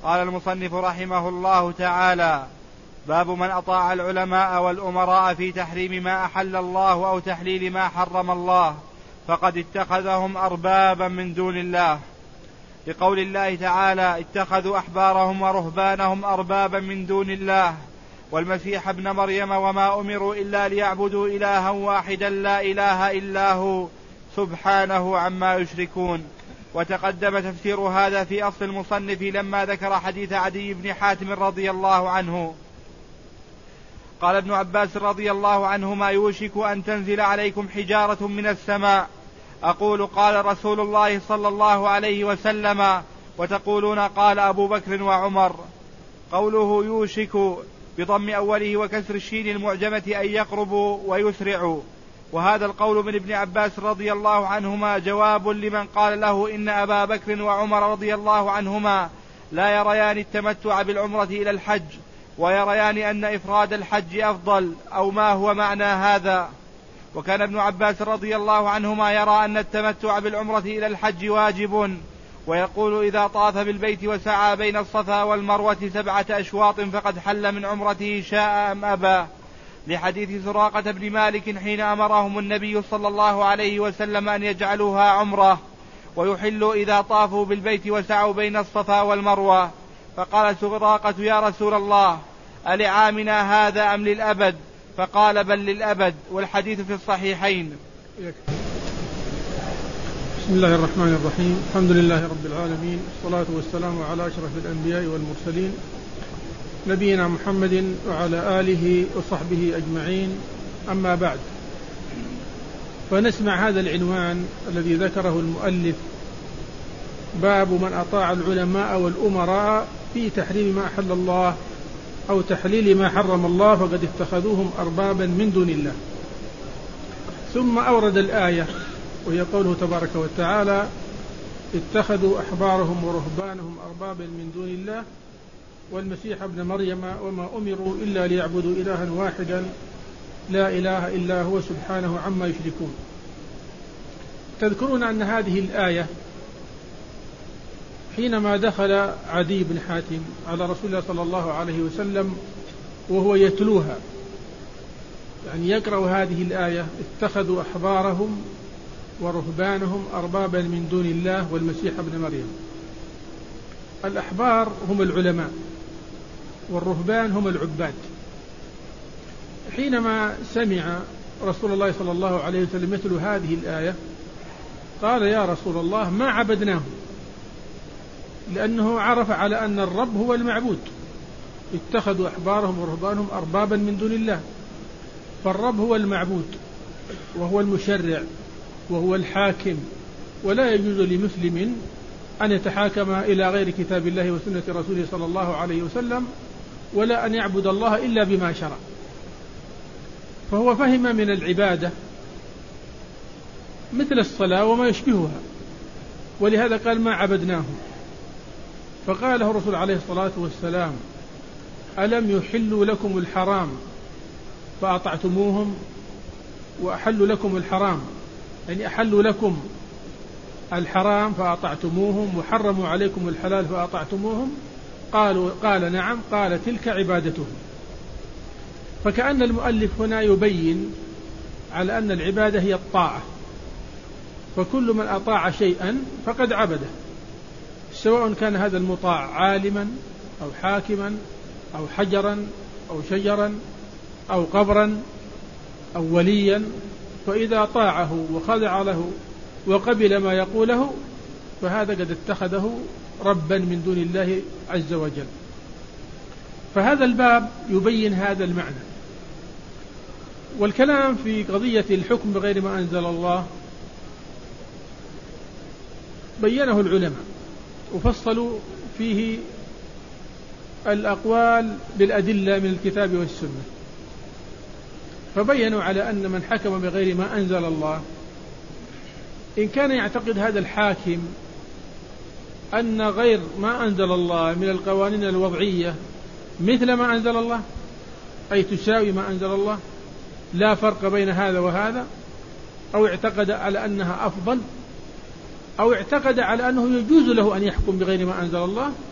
قال المصنف رحمه الله تعالى: باب من أطاع العلماء والأمراء في تحريم ما أحل الله أو تحليل ما حرم الله فقد اتخذهم أربابا من دون الله، لقول الله تعالى: اتخذوا أحبارهم ورهبانهم أربابا من دون الله والمسيح ابن مريم وما أمروا إلا ليعبدوا إلها واحدا لا إله إلا هو سبحانه عما يشركون. وتقدم تفسير هذا في أصل المصنف لما ذكر حديث عدي بن حاتم رضي الله عنه. قال ابن عباس رضي الله عنهما: يوشك أن تنزل عليكم حجارة من السماء، أقول قال رسول الله صلى الله عليه وسلم، وتقولون قال أبو بكر وعمر. قوله يوشك بضم أوله وكسر الشين المعجمة أن يقربوا ويسرعوا. وهذا القول من ابن عباس رضي الله عنهما جواب لمن قال له إن أبا بكر وعمر رضي الله عنهما لا يريان التمتع بالعمرة إلى الحج، ويريان أن إفراد الحج أفضل، أو ما هو معنى هذا. وكان ابن عباس رضي الله عنهما يرى أن التمتع بالعمرة إلى الحج واجب، ويقول: إذا طاف بالبيت وسعى بين الصفا والمروة 7 أشواط فقد حل من عمرته شاء أم أبى، لحديث سراقة بن مالك حين أمرهم النبي صلى الله عليه وسلم أن يجعلوها عمرة ويحلوا إذا طافوا بالبيت وسعوا بين الصفا والمروة. فقال سراقة: يا رسول الله، ألعامنا هذا أم للأبد؟ فقال: بل للأبد، والحديث في الصحيحين. بسم الله الرحمن الرحيم، الحمد لله رب العالمين، والصلاة والسلام على أشرف الأنبياء والمرسلين نبينا محمد وعلى آله وصحبه أجمعين، أما بعد، فنسمع هذا العنوان الذي ذكره المؤلف: باب من أطاع العلماء والأمراء في تحريم ما أحل الله أو تحليل ما حرم الله فقد اتخذوهم أربابا من دون الله. ثم أورد الآية وهي قوله تبارك وتعالى: اتخذوا أحبارهم ورهبانهم أربابا من دون الله والمسيح ابن مريم وما أمروا إلا ليعبدوا إلها واحدا لا إله إلا هو سبحانه عما يشركون. تذكرون أن هذه الآية حينما دخل عدي بن حاتم على رسول الله صلى الله عليه وسلم وهو يتلوها، يعني يقرأ هذه الآية: اتخذوا أحبارهم ورهبانهم أربابا من دون الله والمسيح ابن مريم. الأحبار هم العلماء والرهبان هم العباد. حينما سمع رسول الله صلى الله عليه وسلم يتلو هذه الآية قال: يا رسول الله، ما عبدناهم، لأنه عرف على أن الرب هو المعبود. اتخذوا أحبارهم ورهبانهم أربابا من دون الله، فالرب هو المعبود وهو المشرع وهو الحاكم، ولا يجوز لمسلم أن يتحاكم إلى غير كتاب الله وسنة رسوله صلى الله عليه وسلم، ولا أن يعبد الله إلا بما شرع. فهو فهم من العبادة مثل الصلاة وما يشبهها، ولهذا قال: ما عبدناهم. فقال له الرسول عليه الصلاة والسلام: ألم يحلوا لكم الحرام فأطعتموهم، وأحلوا لكم الحرام، يعني أحلوا لكم الحرام فأطعتموهم، وحرموا عليكم الحلال فأطعتموهم؟ قال: نعم. قال: تلك عبادتهم. فكأن المؤلف هنا يبين على أن العبادة هي الطاعة، فكل من أطاع شيئا فقد عبده، سواء كان هذا المطاع عالما أو حاكما أو حجرا أو شجرا أو قبرا أو وليا، فإذا طاعه وخضع له وقبل ما يقوله فهذا قد اتخذه ربا من دون الله عز وجل. فهذا الباب يبين هذا المعنى. والكلام في قضية الحكم بغير ما أنزل الله بينه العلماء وفصلوا فيه الأقوال بالأدلة من الكتاب والسنة، فبينوا على أن من حكم بغير ما أنزل الله إن كان يعتقد هذا الحاكم أن غير ما أنزل الله من القوانين الوضعية مثل ما أنزل الله، أي تساوي ما أنزل الله، لا فرق بين هذا وهذا، أو اعتقد على أنها أفضل، أو اعتقد على أنه يجوز له أن يحكم بغير ما أنزل الله،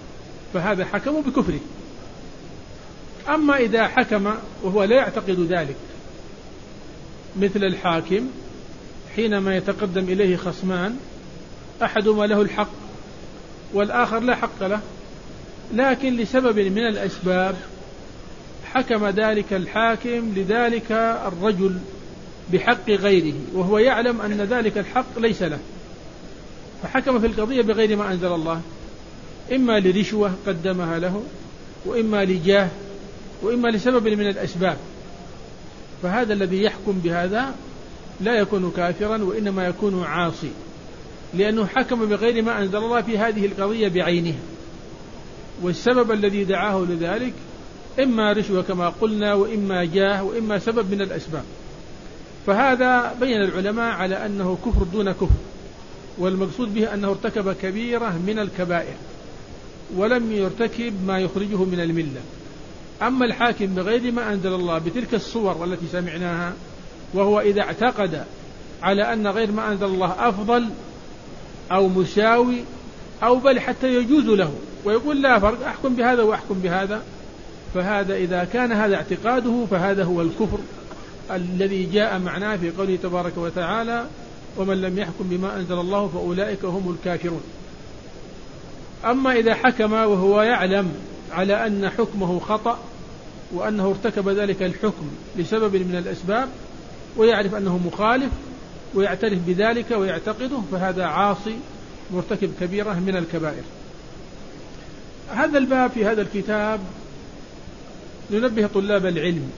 فهذا حكم بكفره. أما إذا حكم وهو لا يعتقد ذلك، مثل الحاكم حينما يتقدم إليه خصمان أحدهما له الحق والآخر لا حق له، لكن لسبب من الأسباب حكم ذلك الحاكم لذلك الرجل بحق غيره وهو يعلم أن ذلك الحق ليس له، فحكم في القضية بغير ما أنزل الله، إما لرشوة قدمها له، وإما لجاه، وإما لسبب من الأسباب، فهذا الذي يحكم بهذا لا يكون كافرا وإنما يكون عاصي، لأنه حكم بغير ما أنزل الله في هذه القضية بعينها، والسبب الذي دعاه لذلك إما رشوة كما قلنا، وإما جاه، وإما سبب من الأسباب. فهذا بين العلماء على أنه كفر دون كفر، والمقصود به أنه ارتكب كبيرة من الكبائر ولم يرتكب ما يخرجه من الملة. أما الحاكم بغير ما أنزل الله بتلك الصور التي سمعناها، وهو إذا اعتقد على أن غير ما أنزل الله أفضل أو مساوي أو بل حتى يجوز له ويقول لا فرق، أحكم بهذا وأحكم بهذا، فهذا إذا كان هذا اعتقاده فهذا هو الكفر الذي جاء معناه في قوله تبارك وتعالى: ومن لم يحكم بما أنزل الله فأولئك هم الكافرون. أما إذا حكم وهو يعلم على أن حكمه خطأ وأنه ارتكب ذلك الحكم لسبب من الأسباب ويعرف أنه مخالف ويعترف بذلك ويعتقده، فهذا عاصي مرتكب كبيرة من الكبائر. هذا الباب في هذا الكتاب ننبه طلاب العلم،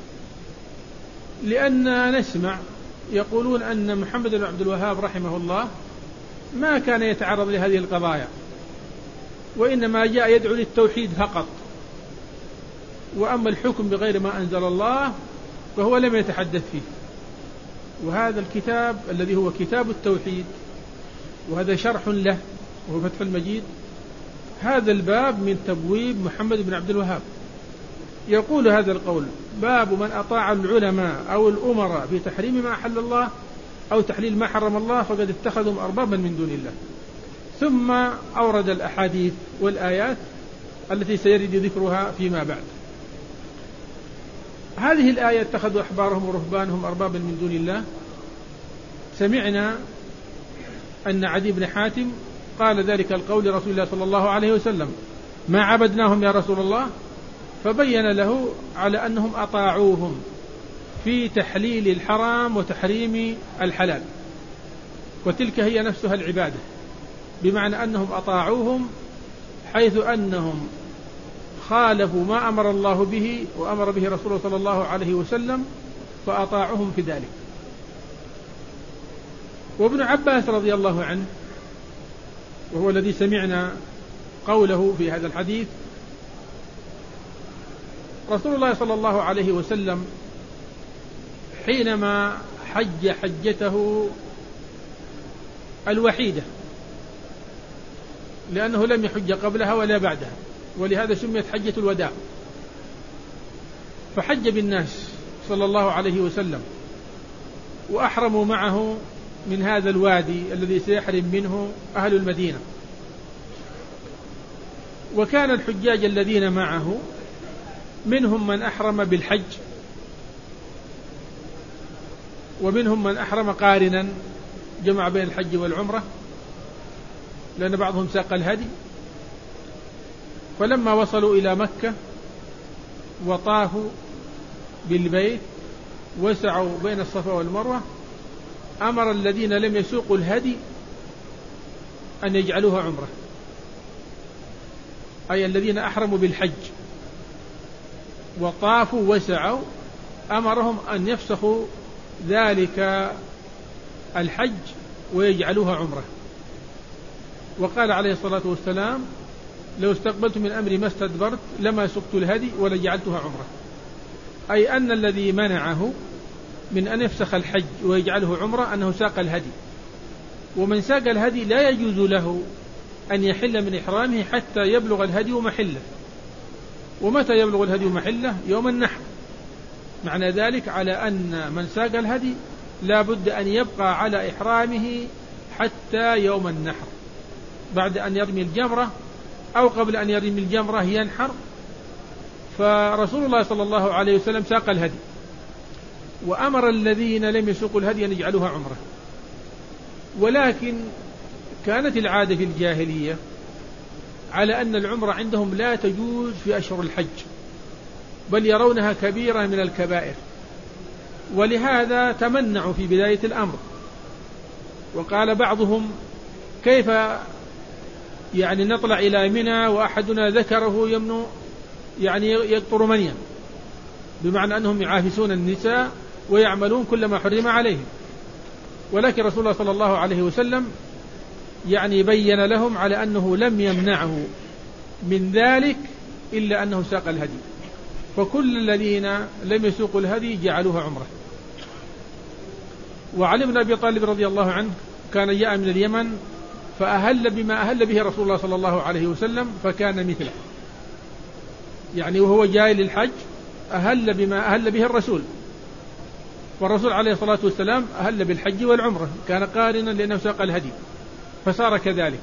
لأن نسمع يقولون أن محمد بن عبد الوهاب رحمه الله ما كان يتعرض لهذه القضايا، وإنما جاء يدعو للتوحيد فقط، وأما الحكم بغير ما أنزل الله فهو لم يتحدث فيه. وهذا الكتاب الذي هو كتاب التوحيد، وهذا شرح له وهو فتح المجيد، هذا الباب من تبويب محمد بن عبد الوهاب. يقول هذا القول: باب من أطاع العلماء أو الأمراء في تحريم ما أحل الله أو تحليل ما حرم الله فقد اتخذهم أربابا من دون الله. ثم أورد الأحاديث والآيات التي سيرد ذكرها فيما بعد. هذه الآية: اتخذوا أحبارهم ورهبانهم أربابا من دون الله. سمعنا أن عدي بن حاتم قال ذلك القول لرسول الله صلى الله عليه وسلم: ما عبدناهم يا رسول الله، فبين له على أنهم أطاعوهم في تحليل الحرام وتحريم الحلال، وتلك هي نفسها العبادة، بمعنى أنهم أطاعوهم حيث أنهم خالفوا ما أمر الله به وأمر به رسوله صلى الله عليه وسلم فأطاعوهم في ذلك. وابن عباس رضي الله عنه، وهو الذي سمعنا قوله في هذا الحديث: رسول الله صلى الله عليه وسلم حينما حج حجته الوحيدة، لأنه لم يحج قبلها ولا بعدها، ولهذا سميت حجة الوداع، فحج بالناس صلى الله عليه وسلم، وأحرموا معه من هذا الوادي الذي سيحرم منه أهل المدينة. وكان الحجاج الذين معه منهم من أحرم بالحج، ومنهم من أحرم قارنا جمع بين الحج والعمرة، لأن بعضهم ساق الهدي. فلما وصلوا إلى مكة وطافوا بالبيت وسعوا بين الصفا والمروة، أمر الذين لم يسوقوا الهدي أن يجعلوها عمرة، أي الذين أحرموا بالحج وطافوا وسعوا، أمرهم أن يفسخوا ذلك الحج ويجعلوها عمرة. وقال عليه الصلاة والسلام: لو استقبلت من أمري ما استدبرت لما سقت الهدي ولجعلتها عمرة، أي أن الذي منعه من أن يفسخ الحج ويجعله عمرة أنه ساق الهدي، ومن ساق الهدي لا يجوز له أن يحل من إحرامه حتى يبلغ الهدي محله. ومتى يبلغ الهدي محله؟ يوم النحر. معنى ذلك على أن من ساق الهدي لا بد أن يبقى على إحرامه حتى يوم النحر، بعد أن يرمي الجمرة أو قبل أن يرمي الجمرة ينحر. فرسول الله صلى الله عليه وسلم ساق الهدي، وأمر الذين لم يسوقوا الهدي أن يجعلوها عمرة. ولكن كانت العادة في الجاهلية على أن العمرة عندهم لا تجوز في أشهر الحج، بل يرونها كبيرة من الكبائر، ولهذا تمنعوا في بداية الأمر. وقال بعضهم: كيف يعني نطلع إلى منى وأحدنا ذكره يمنو يعني يقطر منيا، بمعنى أنهم يعافسون النساء ويعملون كل ما حرم عليهم. ولكن رسول الله صلى الله عليه وسلم يعني بين لهم على أنه لم يمنعه من ذلك إلا أنه ساق الهدي، فكل الذين لم يسوقوا الهدي جعلوها عمره. وعلي بن أبي طالب رضي الله عنه كان جاء من اليمن فأهل بما أهل به رسول الله صلى الله عليه وسلم، فكان مثله، يعني وهو جاي للحج أهل بما أهل به الرسول، والرسول عليه الصلاة والسلام أهل بالحج والعمرة، كان قارنا لأنه ساق الهدي، فصار كذلك.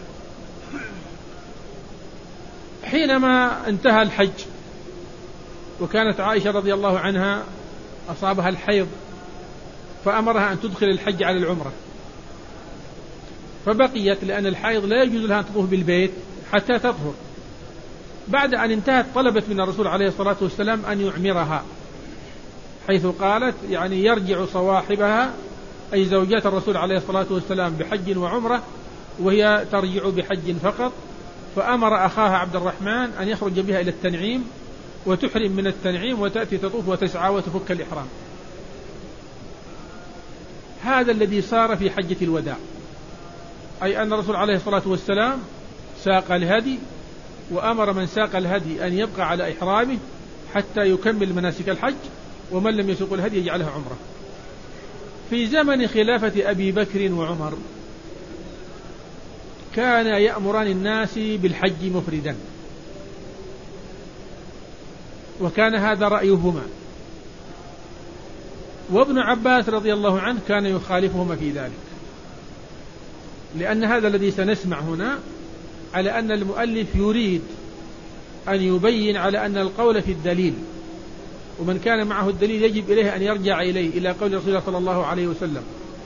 حينما انتهى الحج وكانت عائشة رضي الله عنها أصابها الحيض، فأمرها أن تدخل الحج على العمرة، فبقيت لأن الحيض لا يجوز لها أن تطوف بالبيت حتى تطهر. بعد أن انتهت طلبت من الرسول عليه الصلاة والسلام أن يعمرها، حيث قالت يعني يرجع صواحبها أي زوجات الرسول عليه الصلاة والسلام بحج وعمرة، وهي ترجع بحج فقط. فأمر أخاها عبد الرحمن أن يخرج بها إلى التنعيم وتحرم من التنعيم وتأتي تطوف وتسعى وتفك الإحرام. هذا الذي صار في حجة الوداع، أي أن الرسول عليه الصلاة والسلام ساق الهدي، وأمر من ساق الهدي أن يبقى على إحرامه حتى يكمل مناسك الحج، ومن لم يسوق الهدي يجعلها عمره. في زمن خلافة أبي بكر وعمر كان يأمران الناس بالحج مفردا، وكان هذا رأيهما، وابن عباس رضي الله عنه كان يخالفهما في ذلك، لأن هذا الذي سنسمع هنا على أن المؤلف يريد أن يبين على أن القول في الدليل، ومن كان معه الدليل يجب إليه أن يرجع إليه إلى قول رسول الله صلى الله عليه وسلم.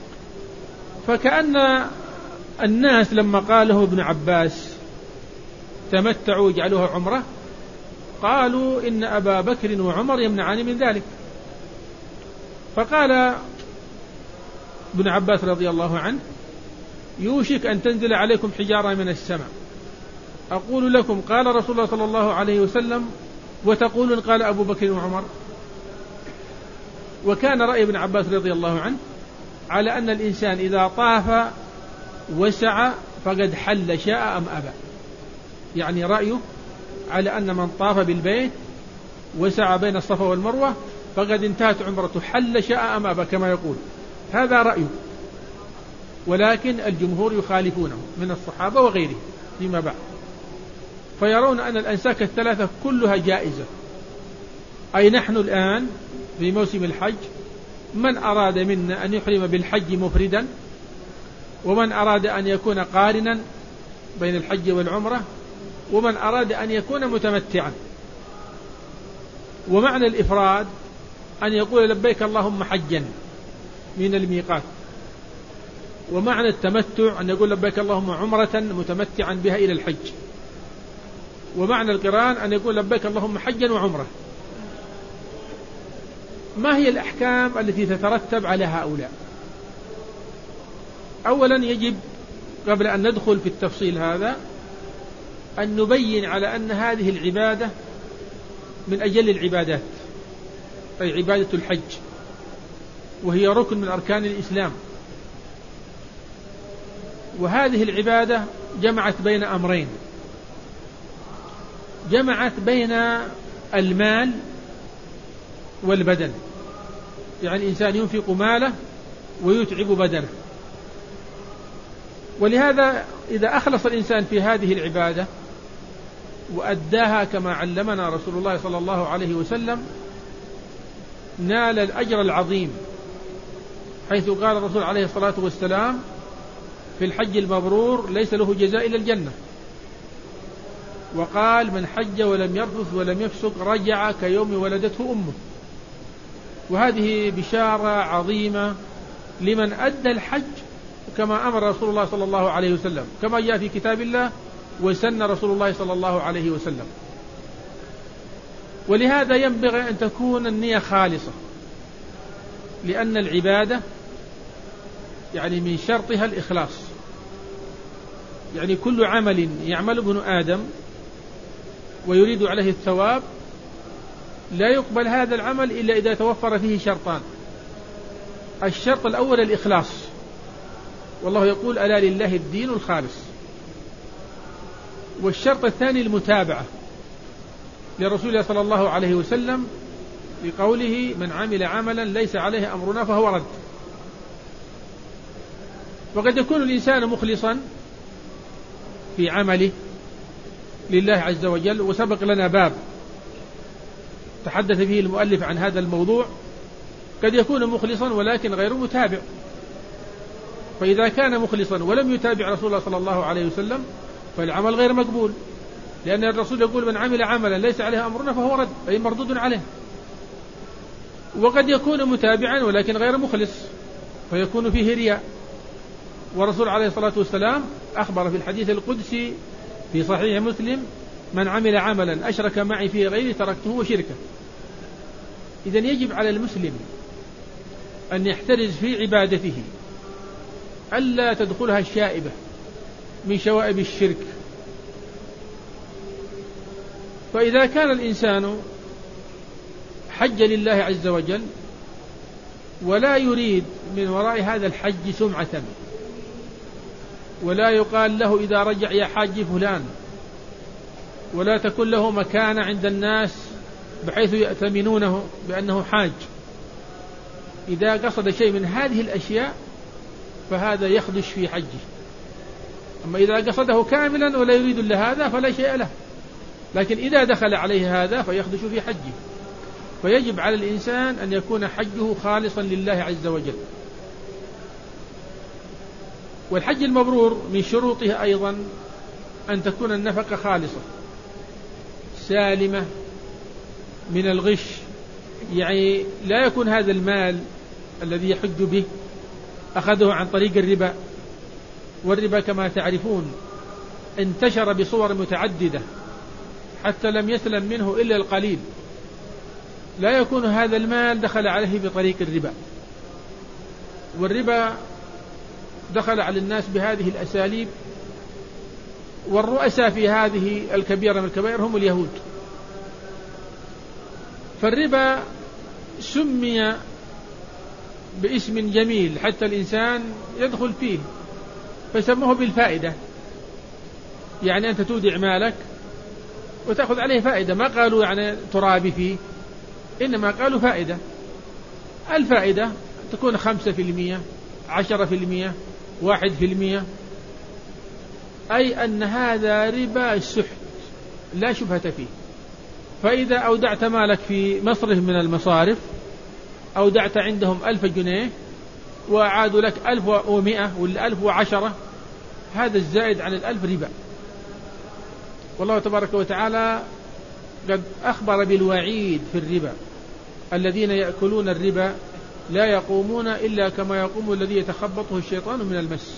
فكأن الناس لما قاله ابن عباس تمتعوا اجعلوها عمرة، قالوا إن أبا بكر وعمر يمنعان من ذلك. فقال ابن عباس رضي الله عنه: يوشك أن تنزل عليكم حجارة من السماء، أقول لكم قال رسول الله صلى الله عليه وسلم وتقولون قال أبو بكر وعمر. وكان رأي ابن عباس رضي الله عنه على أن الإنسان إذا طاف وسعى فقد حل شاء أم أبى، يعني رأيه على أن من طاف بالبيت وسعى بين الصفا والمروة فقد انتهت عمرته، حل شاء أم أبى كما يقول، هذا رأيه. ولكن الجمهور يخالفونه من الصحابة وغيرهم فيما بعد، فيرون أن الأنساك الثلاثة كلها جائزة. أي نحن الآن في موسم الحج، من أراد منا أن يحرم بالحج مفردا، ومن أراد أن يكون قارنا بين الحج والعمرة، ومن أراد أن يكون متمتعا. ومعنى الإفراد أن يقول لبيك اللهم حجا من الميقات، ومعنى التمتع أن يقول لبيك اللهم عمرة متمتعا بها إلى الحج، ومعنى القران أن يقول لبيك اللهم حجا وعمرة. ما هي الأحكام التي تترتب على هؤلاء؟ أولا يجب قبل أن ندخل في التفصيل هذا أن نبين على أن هذه العبادة من أجل العبادات، أي عبادة الحج، وهي ركن من أركان الإسلام. وهذه العبادة جمعت بين أمرين، جمعت بين المال والبدن، يعني الإنسان ينفق ماله ويتعب بدنه. ولهذا إذا أخلص الإنسان في هذه العبادة وأداها كما علمنا رسول الله صلى الله عليه وسلم نال الأجر العظيم، حيث قال الرسول عليه الصلاة والسلام: في الحج المبرور ليس له جزاء إلا الجنة. وقال من حج ولم يرفث ولم يفسق رجع كيوم ولدته أمه. وهذه بشارة عظيمة لمن أدى الحج كما أمر رسول الله صلى الله عليه وسلم، كما جاء في كتاب الله وسن رسول الله صلى الله عليه وسلم. ولهذا ينبغي أن تكون النية خالصة، لأن العبادة يعني من شرطها الإخلاص. يعني كل عمل يعمل ابن آدم ويريد عليه الثواب لا يقبل هذا العمل إلا إذا توفر فيه شرطان. الشرط الأول الإخلاص، والله يقول ألا لله الدين الخالص. والشرط الثاني المتابعة لرسول الله صلى الله عليه وسلم لقوله من عمل عملا ليس عليه أمرنا فهو رد. وقد يكون الإنسان مخلصا في عمله لله عز وجل، وسبق لنا باب تحدث فيه المؤلف عن هذا الموضوع. قد يكون مخلصا ولكن غير متابع، فإذا كان مخلصا ولم يتابع رسول الله صلى الله عليه وسلم فالعمل غير مقبول، لأن الرسول يقول من عمل عملا ليس عليه أمرنا فهو رد، أي مردود عليه. وقد يكون متابعا ولكن غير مخلص فيكون فيه رياء. ورسول عليه الصلاة والسلام أخبر في الحديث القدسي في صحيح مسلم من عمل عملا أشرك معي فيه غيري تركته وشركه. إذن يجب على المسلم أن يحترز في عبادته ألا تدخلها الشائبة من شوائب الشرك. فإذا كان الإنسان حج لله عز وجل ولا يريد من وراء هذا الحج سمعة، ولا يقال له إذا رجع يا حاج فلان، ولا تكون له مكانة عند الناس بحيث يأتمنونه بأنه حاج، إذا قصد شيء من هذه الأشياء فهذا يخدش في حجه. أما إذا قصده كاملا ولا يريد إلا هذا فلا شيء له، لكن إذا دخل عليه هذا فيخدش في حجه. فيجب على الإنسان أن يكون حجه خالصا لله عز وجل. والحج المبرور من شروطه أيضا أن تكون النفقة خالصة سالمة من الغش، يعني لا يكون هذا المال الذي يحج به أخذه عن طريق الربا. والربا كما تعرفون انتشر بصور متعددة حتى لم يسلم منه إلا القليل. لا يكون هذا المال دخل عليه بطريق الربا، والربا دخل على الناس بهذه الأساليب، والرؤساء في هذه الكبيرة من الكبائر هم اليهود. فالربا سمي باسم جميل حتى الإنسان يدخل فيه، فيسموه بالفائدة. يعني أنت تودع مالك وتأخذ عليه فائدة، ما قالوا يعني ترابي فيه، إنما قالوا فائدة. الفائدة تكون 5%، 10%، 1%، أي أن هذا ربا السحت لا شبهة فيه. فإذا أودعت مالك في مصرف من المصارف، أودعت عندهم 1000 جنيه وأعادوا لك 1100 ولا 1010، هذا الزائد عن 1000 ربا. والله تبارك وتعالى قد أخبر بالوعيد في الربا: الذين يأكلون الربا لا يقومون إلا كما يقوم الذي يتخبطه الشيطان من المس.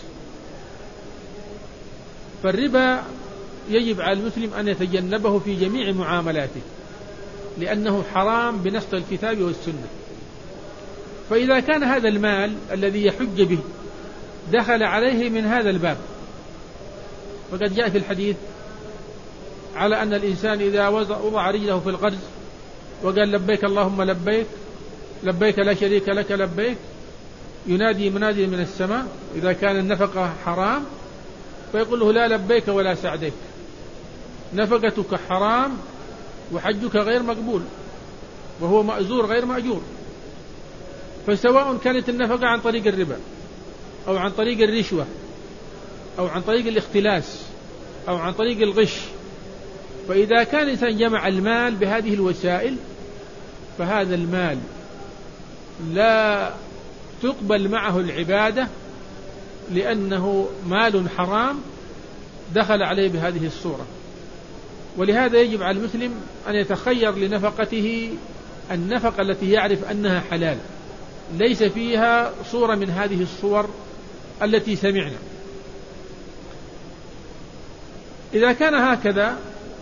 فالربا يجب على المسلم أن يتجنبه في جميع معاملاته، لأنه حرام بنص الكتاب والسنة. فإذا كان هذا المال الذي يحج به دخل عليه من هذا الباب، فقد جاء في الحديث على أن الإنسان إذا وضع رجله في الغرز وقال لبيك اللهم لبيك، لبيك لا شريك لك لبيك، ينادي منادي من السماء إذا كان النفقة حرام فيقول له لا لبيك ولا سعديك، نفقتك حرام وحجك غير مقبول، وهو مأزور غير مأجور. فسواء كانت النفقة عن طريق الربا أو عن طريق الرشوة أو عن طريق الاختلاس أو عن طريق الغش، فإذا كان الإنسان جمع المال بهذه الوسائل فهذا المال لا تقبل معه العبادة، لأنه مال حرام دخل عليه بهذه الصورة. ولهذا يجب على المسلم أن يتخير لنفقته النفقة التي يعرف أنها حلال، ليس فيها صورة من هذه الصور التي سمعنا. إذا كان هكذا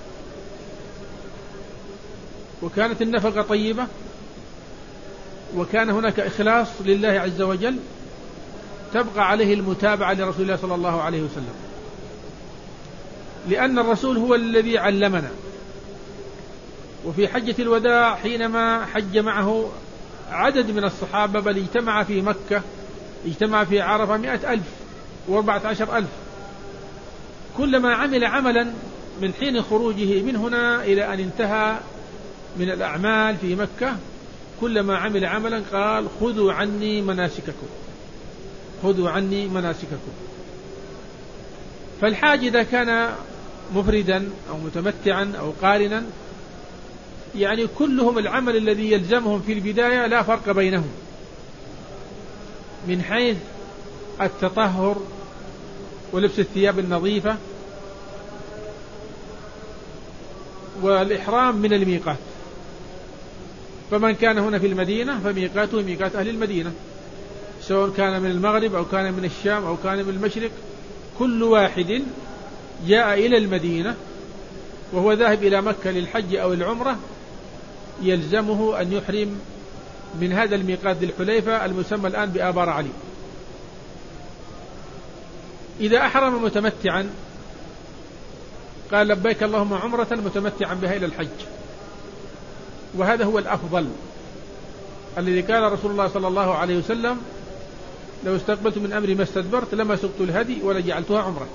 وكانت النفقة طيبة وكان هناك إخلاص لله عز وجل، تبقى عليه المتابعة لرسول الله صلى الله عليه وسلم، لأن الرسول هو الذي علمنا. وفي حجة الوداع حينما حج معه عدد من الصحابة، بل اجتمع في مكة، اجتمع في عرفة 100,000 و14,000، كلما عمل عملا من حين خروجه من هنا إلى أن انتهى من الأعمال في مكة، كلما عمل عملا قال خذوا عني مناسككم، خذوا عني مناسككم. فالحاج إذا كان مفردا أو متمتعا أو قارنا، يعني كلهم العمل الذي يلزمهم في البداية لا فرق بينهم من حيث التطهر ولبس الثياب النظيفة والإحرام من الميقات. فمن كان هنا في المدينة فميقاته ميقات أهل المدينة، سواء كان من المغرب أو كان من الشام أو كان من المشرق، كل واحد جاء إلى المدينة وهو ذاهب إلى مكة للحج أو العمرة يلزمه أن يحرم من هذا الميقات ذي الحليفة المسمى الآن بآبار علي. إذا أحرم متمتعا قال لبيك اللهم عمرة متمتعا بها إلى الحج، وهذا هو الأفضل الذي قال رسول الله صلى الله عليه وسلم لو استقبلت من أمري ما استدبرت لما سقت الهدي ولا جعلتها عمرة.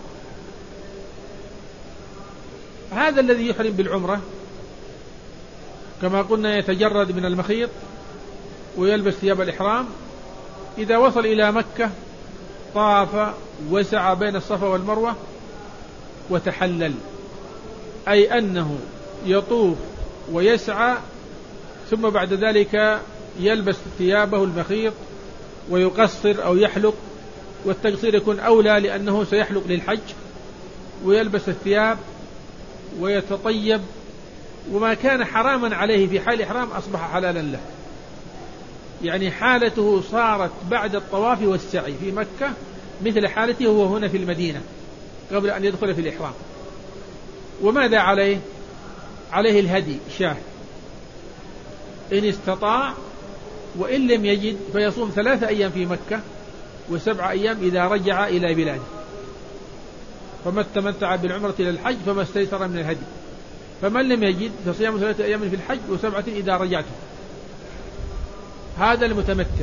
هذا الذي يحرم بالعمرة كما قلنا يتجرد من المخيط ويلبس ثياب الإحرام. إذا وصل إلى مكة طاف وسعى بين الصفا والمروة وتحلل، أي أنه يطوف ويسعى ثم بعد ذلك يلبس ثيابه المخيط ويقصر أو يحلق، والتقصير يكون أولى لأنه سيحلق للحج، ويلبس الثياب ويتطيب، وما كان حراما عليه في حال الإحرام أصبح حلالا له. يعني حالته صارت بعد الطواف والسعي في مكة مثل حالته هو هنا في المدينة قبل أن يدخل في الإحرام. وماذا عليه؟ عليه الهدي شاه إن استطاع، وإن لم يجد فيصوم 3 أيام في مكة و7 أيام إذا رجع إلى بلاده. فما تمتع بالعمرة إلى الحج فما استيسر من الهدي، فمن لم يجد فصيام 3 أيام في الحج و7 إذا رجعته. هذا المتمتع.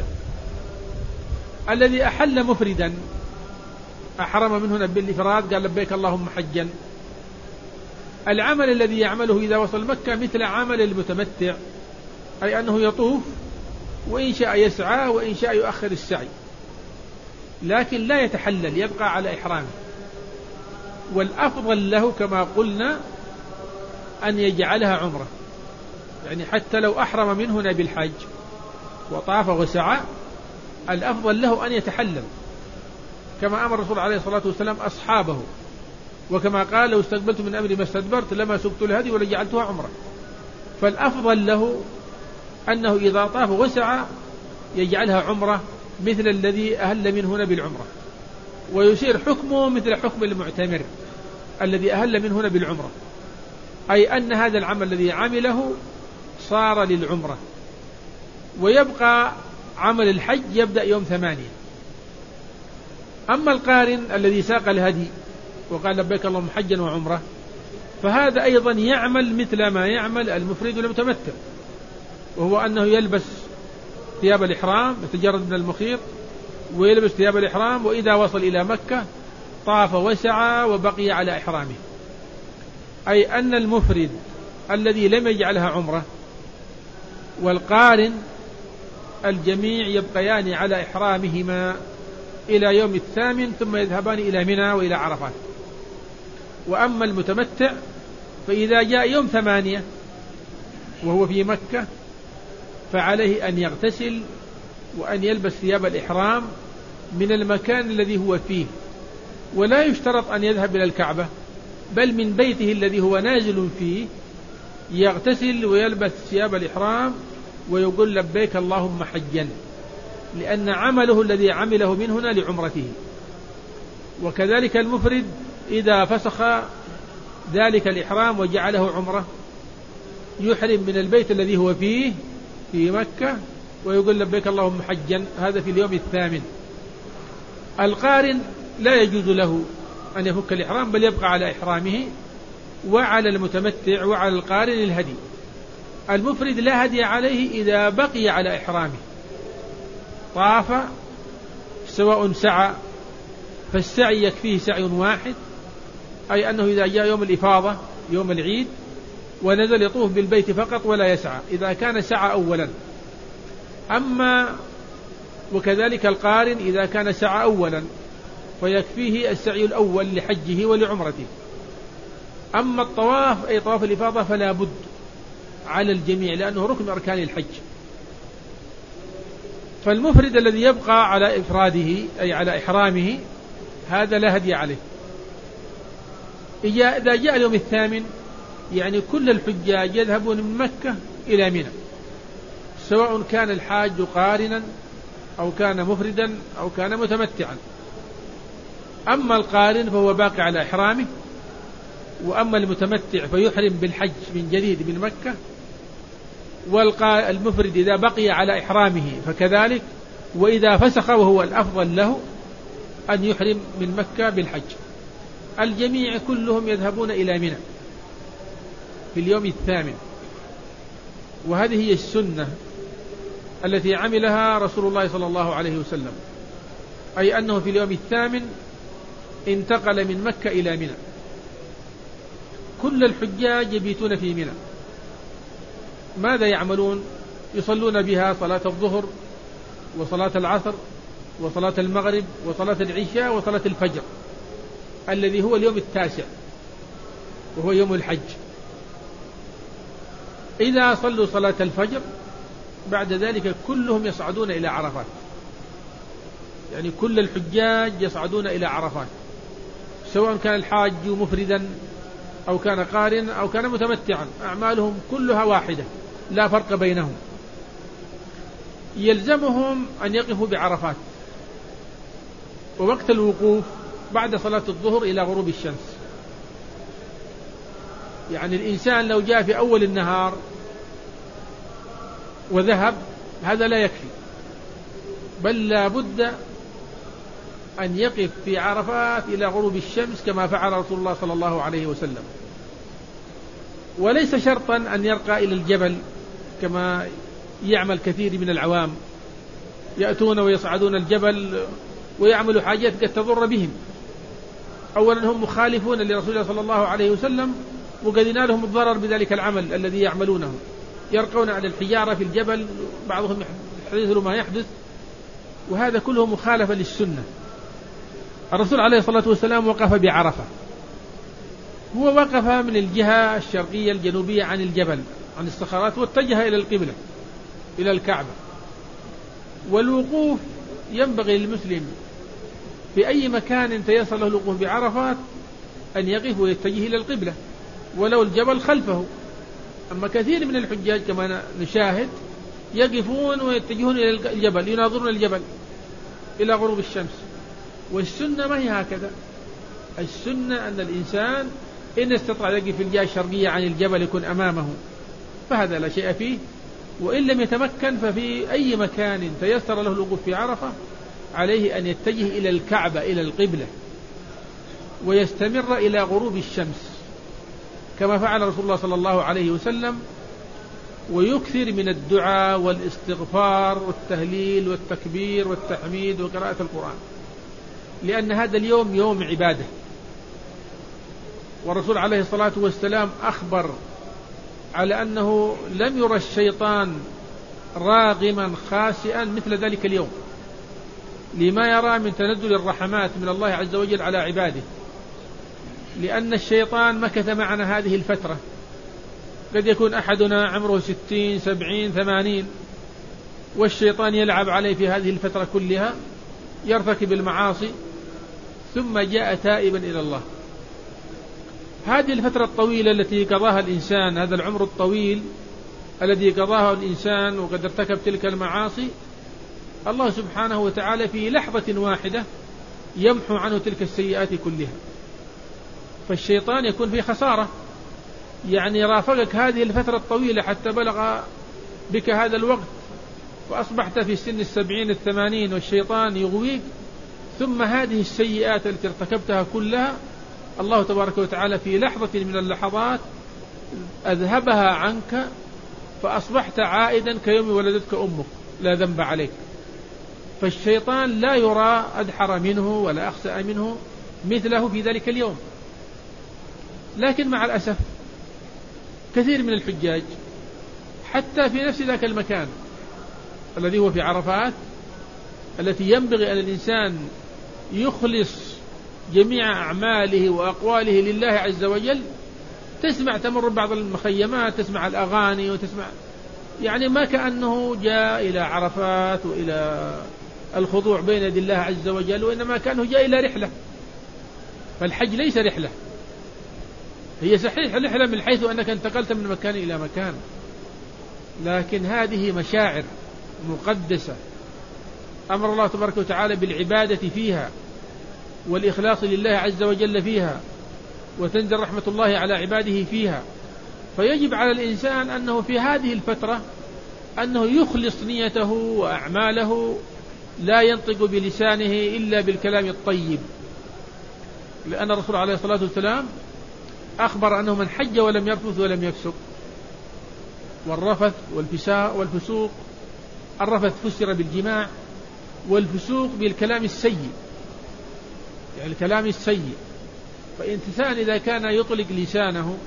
الذي أحل مفردا أحرم من هنا بالإفراد قال لبيك اللهم حجا، العمل الذي يعمله إذا وصل مكة مثل عمل المتمتع، أي أنه يطوف وإن شاء يسعى وإن شاء يؤخر السعي، لكن لا يتحلل، يبقى على إحرامه. والأفضل له كما قلنا أن يجعلها عمرة، يعني حتى لو أحرم من هنا بالحج وطاف وسعى الأفضل له أن يتحلل كما أمر الرسول عليه الصلاة والسلام أصحابه، وكما قال لو استقبلت من أمري ما استدبرت لما سقت الهدي ولجعلتها عمرة. فالأفضل له أنه إذا طاف وسعى يجعلها عمرة مثل الذي أهل من هنا بالعمرة، ويصير حكمه مثل حكم المعتمر الذي أهل من هنا بالعمرة، أي أن هذا العمل الذي عمله صار للعمرة. ويبقى عمل الحج يبدأ يوم 8. أما القارن الذي ساق الهدي وقال لبيك اللهم حجا وعمرة فهذا أيضا يعمل مثل ما يعمل المفرد والمتمتع، وهو أنه يلبس ثياب الإحرام يتجرد من المخيط ويلبس ثياب الإحرام، وإذا وصل إلى مكة طاف وسعى وبقي على إحرامه. أي أن المفرد الذي لم يجعلها عمرة والقارن الجميع يبقيان على إحرامهما إلى يوم 8 ثم يذهبان إلى منى وإلى عرفات. وأما المتمتع فإذا جاء يوم 8 وهو في مكة فعليه أن يغتسل وأن يلبس ثياب الإحرام من المكان الذي هو فيه، ولا يشترط أن يذهب إلى الكعبة بل من بيته الذي هو نازل فيه يغتسل ويلبس ثياب الإحرام ويقول لبيك اللهم حجا، لأن عمله الذي عمله من هنا لعمرته. وكذلك المفرد إذا فسخ ذلك الإحرام وجعله عمره يحرم من البيت الذي هو فيه في مكة ويقول لبيك اللهم حجا، هذا في اليوم الثامن. القارن لا يجوز له أن يفك الإحرام بل يبقى على إحرامه، وعلى المتمتع وعلى القارن الهدي. المفرد لا هدي عليه إذا بقي على إحرامه، طاف سواء سعى فالسعي يكفيه سعي واحد، أي أنه إذا جاء يوم الإفاضة يوم العيد ونزل يطوف بالبيت فقط ولا يسعى إذا كان سعى أولا. وكذلك القارن إذا كان سعى أولا فيكفيه السعي الأول لحجه ولعمرته. أما الطواف أي طواف الإفاضة فلا بد على الجميع لأنه ركن أركان الحج. فالمفرد الذي يبقى على إفراده أي على إحرامه هذا لا هدي عليه. إذا جاء اليوم الثامن يعني كل الحجاج يذهبون من مكة إلى منى، سواء كان الحاج قارنا أو كان مفردا أو كان متمتعا. أما القارن فهو باقي على إحرامه، وأما المتمتع فيحرم بالحج من جديد من مكة، والمفرد إذا بقي على إحرامه فكذلك، وإذا فسخ وهو الأفضل له أن يحرم من مكة بالحج. الجميع كلهم يذهبون إلى منى في اليوم الثامن، وهذه هي السنة التي عملها رسول الله صلى الله عليه وسلم، أي أنه في اليوم الثامن انتقل من مكة إلى منى. كل الحجاج يبيتون في منى. ماذا يعملون؟ يصلون بها صلاة الظهر وصلاة العصر وصلاة المغرب وصلاة العشاء وصلاة الفجر الذي هو اليوم التاسع وهو يوم الحج. إذا صلوا صلاة الفجر بعد ذلك كلهم يصعدون إلى عرفات، يعني كل الحجاج يصعدون إلى عرفات، سواء كان الحاج مفردا أو كان قارن أو كان متمتعا، أعمالهم كلها واحدة لا فرق بينهم. يلزمهم أن يقفوا بعرفات، ووقت الوقوف بعد صلاة الظهر إلى غروب الشمس. يعني الإنسان لو جاء في أول النهار وذهب هذا لا يكفي، بل لا بد أن يقف في عرفات إلى غروب الشمس كما فعل رسول الله صلى الله عليه وسلم. وليس شرطا أن يرقى إلى الجبل كما يعمل كثير من العوام، يأتون ويصعدون الجبل ويعملوا حاجات قد تضر بهم. أولا هم مخالفون لرسول الله صلى الله عليه وسلم وقد ينالهم الضرر بذلك العمل الذي يعملونه، يرقون على الحجارة في الجبل، بعضهم يحدث له ما يحدث، وهذا كله مخالفة للسنة. الرسول عليه الصلاة والسلام وقف بعرفة، هو وقف من الجهة الشرقية الجنوبية عن الجبل عن الصخرات واتجه إلى القبلة إلى الكعبة. والوقوف ينبغي للمسلم في أي مكان تيسر له الوقوف بعرفات أن يقف ويتجه إلى القبلة ولو الجبل خلفه. أما كثير من الحجاج كما نشاهد يقفون ويتجهون إلى الجبل، يناظرون الجبل إلى غروب الشمس، والسنة ما هي هكذا. السنة أن الإنسان إن استطاع يقف في الجهة الشرقية عن الجبل يكون أمامه فهذا لا شيء فيه، وإن لم يتمكن ففي أي مكان تيسر له الوقوف في عرفة عليه أن يتجه إلى الكعبة إلى القبلة ويستمر إلى غروب الشمس كما فعل رسول الله صلى الله عليه وسلم، ويكثر من الدعاء والاستغفار والتهليل والتكبير والتحميد وقراءة القرآن، لأن هذا اليوم يوم عبادة. والرسول عليه الصلاة والسلام أخبر على أنه لم يرى الشيطان راغما خاسئا مثل ذلك اليوم، لما يرى من تنزل الرحمات من الله عز وجل على عباده، لأن الشيطان مكث معنا هذه الفترة، قد يكون أحدنا عمره 60 70 80 والشيطان يلعب عليه في هذه الفترة كلها، يرتكب المعاصي ثم جاء تائبا إلى الله. هذه الفترة الطويلة التي قضاها الإنسان، هذا العمر الطويل الذي قضاه الإنسان وقد ارتكب تلك المعاصي، الله سبحانه وتعالى في لحظة واحدة يمحو عنه تلك السيئات كلها. فالشيطان يكون في خسارة، يعني رافقك هذه الفترة الطويلة حتى بلغ بك هذا الوقت وأصبحت في سن 70 80 والشيطان يغويك، ثم هذه السيئات التي ارتكبتها كلها الله تبارك وتعالى في لحظة من اللحظات أذهبها عنك، فأصبحت عائدا كيوم ولدتك أمك لا ذنب عليك. فالشيطان لا يرى أدحر منه ولا أخسأ منه مثله في ذلك اليوم. لكن مع الأسف كثير من الحجاج حتى في نفس ذاك المكان الذي هو في عرفات، التي ينبغي أن الإنسان يخلص جميع أعماله وأقواله لله عز وجل، تسمع تمر بعض المخيمات، تسمع الأغاني وتسمع، يعني ما كأنه جاء إلى عرفات وإلى الخضوع بين يدي الله عز وجل، وإنما كأنه جاء إلى رحلة. فالحج ليس رحلة، هي صحيح رحلة من حيث أنك انتقلت من مكان إلى مكان، لكن هذه مشاعر مقدسة أمر الله تبارك وتعالى بالعبادة فيها والإخلاص لله عز وجل فيها، وتنزل رحمة الله على عباده فيها. فيجب على الإنسان أنه في هذه الفترة أنه يخلص نيته وأعماله، لا ينطق بلسانه إلا بالكلام الطيب، لأن الرسول عليه الصلاة والسلام أخبر أنه من حج ولم يرفث ولم يفسق. والرفث والفسوق، الرفث فسر بالجماع، والفسوق بالكلام السيء، يعني الكلام السيء. فإنسان إذا كان يطلق لسانه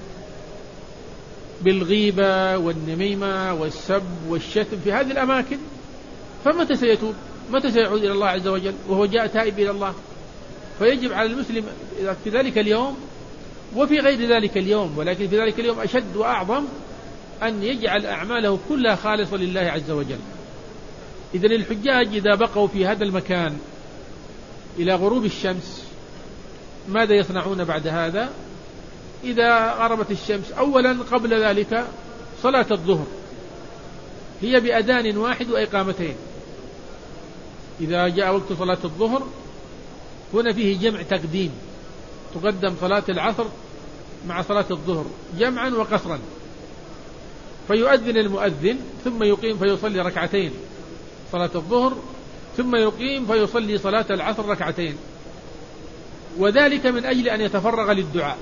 بالغيبة والنميمة والسب والشتم في هذه الأماكن، فمتى سيتوب؟ متى سيعود إلى الله عز وجل وهو جاء تائب إلى الله؟ فيجب على المسلم في ذلك اليوم وفي غير ذلك اليوم، ولكن في ذلك اليوم أشد وأعظم، أن يجعل أعماله كلها خالصة لله عز وجل. إذن الحجاج إذا بقوا في هذا المكان إلى غروب الشمس ماذا يصنعون بعد هذا؟ إذا غربت الشمس، أولا قبل ذلك صلاة الظهر هي بأذان واحد وإقامتين. إذا جاء وقت صلاة الظهر هنا فيه جمع تقديم، تقدم صلاة العصر مع صلاة الظهر جمعا وقصرا، فيؤذن المؤذن ثم يقيم فيصلي ركعتين صلاة الظهر، ثم يقيم فيصلي صلاة العصر ركعتين، وذلك من أجل أن يتفرغ للدعاء.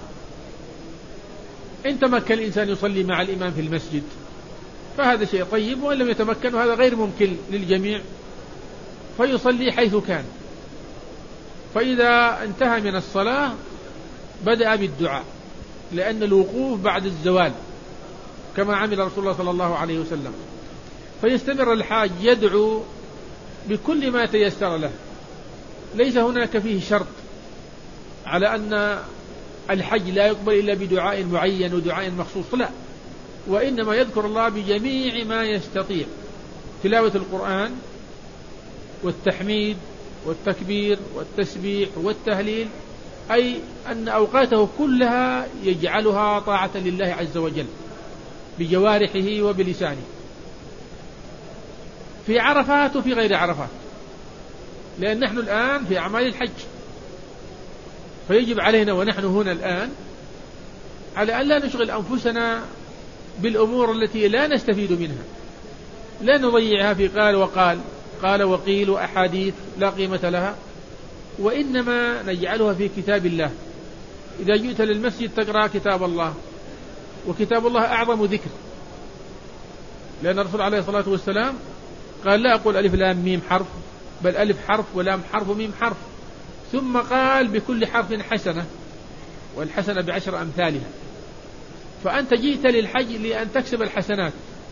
إن تمكن الإنسان يصلي مع الإمام في المسجد فهذا شيء طيب، وإن لم يتمكن وهذا غير ممكن للجميع فيصلي حيث كان. فإذا انتهى من الصلاة بدأ بالدعاء، لأن الوقوف بعد الزوال كما عمل رسول الله صلى الله عليه وسلم. فيستمر الحاج يدعو بكل ما تيسر له، ليس هناك فيه شرط على أن الحج لا يقبل إلا بدعاء معين ودعاء مخصوص، لا، وإنما يذكر الله بجميع ما يستطيع، تلاوة القرآن والتحميد والتكبير والتسبيح والتهليل، أي أن أوقاته كلها يجعلها طاعة لله عز وجل بجوارحه وبلسانه، في عرفات وفي غير عرفات، لأن نحن الآن في أعمال الحج، فيجب علينا ونحن هنا الآن على أن لا نشغل أنفسنا بالأمور التي لا نستفيد منها، لا نضيعها في قال وقال، قال وقيل وأحاديث لا قيمة لها، وإنما نجعلها في كتاب الله. إذا جئت للمسجد تقرأ كتاب الله، وكتاب الله أعظم ذكر، لأن الرسول عليه الصلاة والسلام قال لا أقول ألف لام ميم حرف، بل ألف حرف ولام حرف وميم حرف، ثم قال بكل حرف حسنة، والحسنة بعشر أمثالها. فأنت جئت للحج لأن تكسب الحسنات،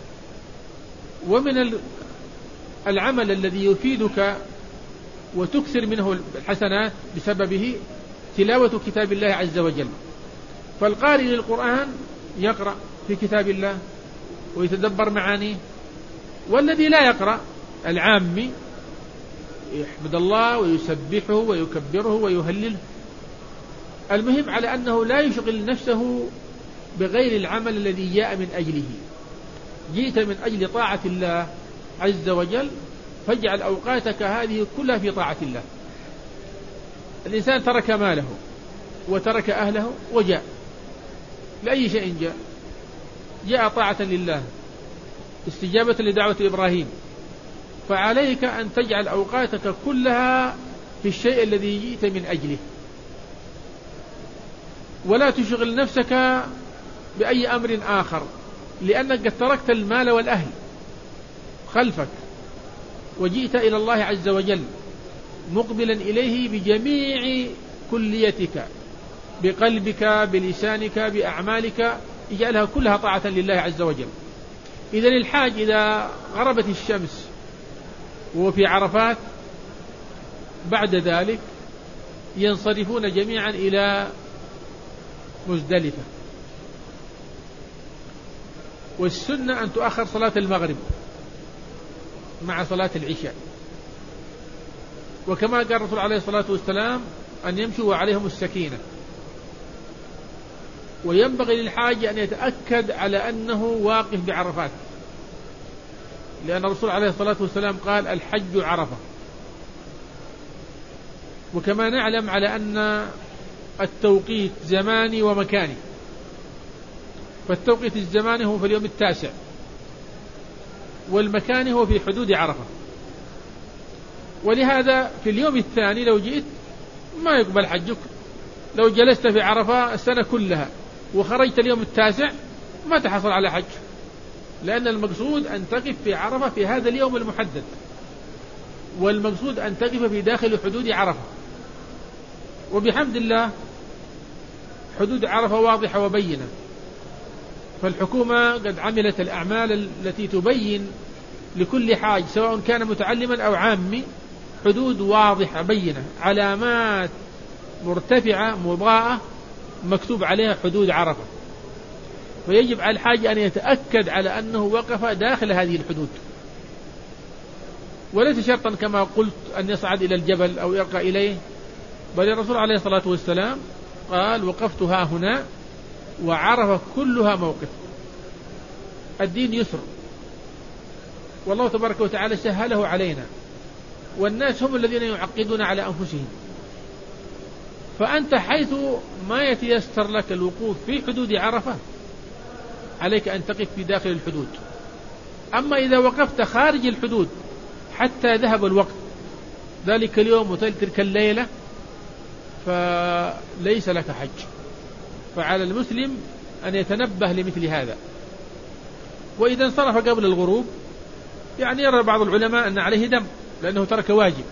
ومن العمل الذي يفيدك وتكثر منه الحسنات بسببه تلاوة كتاب الله عز وجل. فالقارئ للقرآن يقرأ في كتاب الله ويتدبر معانيه، والذي لا يقرأ العامي يحمد الله ويسبحه ويكبره ويهلله. المهم على أنه لا يشغل نفسه بغير العمل الذي جاء من أجله. جئت من أجل طاعة الله عز وجل فاجعل أوقاتك هذه كلها في طاعة الله. الإنسان ترك ماله وترك أهله وجاء لأي شيء جاء طاعة لله استجابة لدعوة إبراهيم، فعليك أن تجعل أوقاتك كلها في الشيء الذي جئت من أجله، ولا تشغل نفسك بأي أمر آخر، لأنك قد تركت المال والأهل خلفك وجئت إلى الله عز وجل مقبلا إليه بجميع كليتك، بقلبك بلسانك بأعمالك، اجعلها كلها طاعة لله عز وجل. إذن الحاج إذا غربت الشمس وهو في عرفات بعد ذلك ينصرفون جميعا إلى مزدلفة، والسنة أن تؤخر صلاة المغرب مع صلاة العشاء، وكما قال الرسول عليه الصلاة والسلام أن يمشوا وعليهم السكينة. وينبغي للحاج أن يتأكد على أنه واقف بعرفات، لأن الرسول عليه الصلاة والسلام قال الحج عرفة. وكما نعلم على أن التوقيت زماني ومكاني، فالتوقيت الزماني هو في اليوم 9، والمكاني هو في حدود عرفة. ولهذا في اليوم الثاني لو جئت ما يقبل حجك، لو جلست في عرفة السنة كلها وخرجت اليوم 9 ما تحصل على حج، لأن المقصود أن تقف في عرفة في هذا اليوم المحدد، والمقصود أن تقف في داخل حدود عرفة. وبحمد الله حدود عرفة واضحة وبينة، فالحكومة قد عملت الأعمال التي تبين لكل حاج سواء كان متعلما أو عامي حدود واضحة بينة، علامات مرتفعة مضاءة مكتوب عليها حدود عرفة، فيجب على الحاج أن يتأكد على أنه وقف داخل هذه الحدود، وليس شرطا كما قلت أن يصعد إلى الجبل أو يرقى إليه، بل الرسول عليه الصلاة والسلام قال وقفت ها هنا، وعرف كلها موقف. الدين يسر، والله تبارك وتعالى سهله علينا، والناس هم الذين يعقدون على أنفسهم. فأنت حيث ما يتيسر لك الوقوف في حدود عرفة عليك أن تقف في داخل الحدود. أما إذا وقفت خارج الحدود حتى ذهب الوقت ذلك اليوم وتلك الليلة فليس لك حج. فعلى المسلم أن يتنبه لمثل هذا. وإذا انصرف قبل الغروب يعني يرى بعض العلماء أن عليه دم لأنه ترك واجب.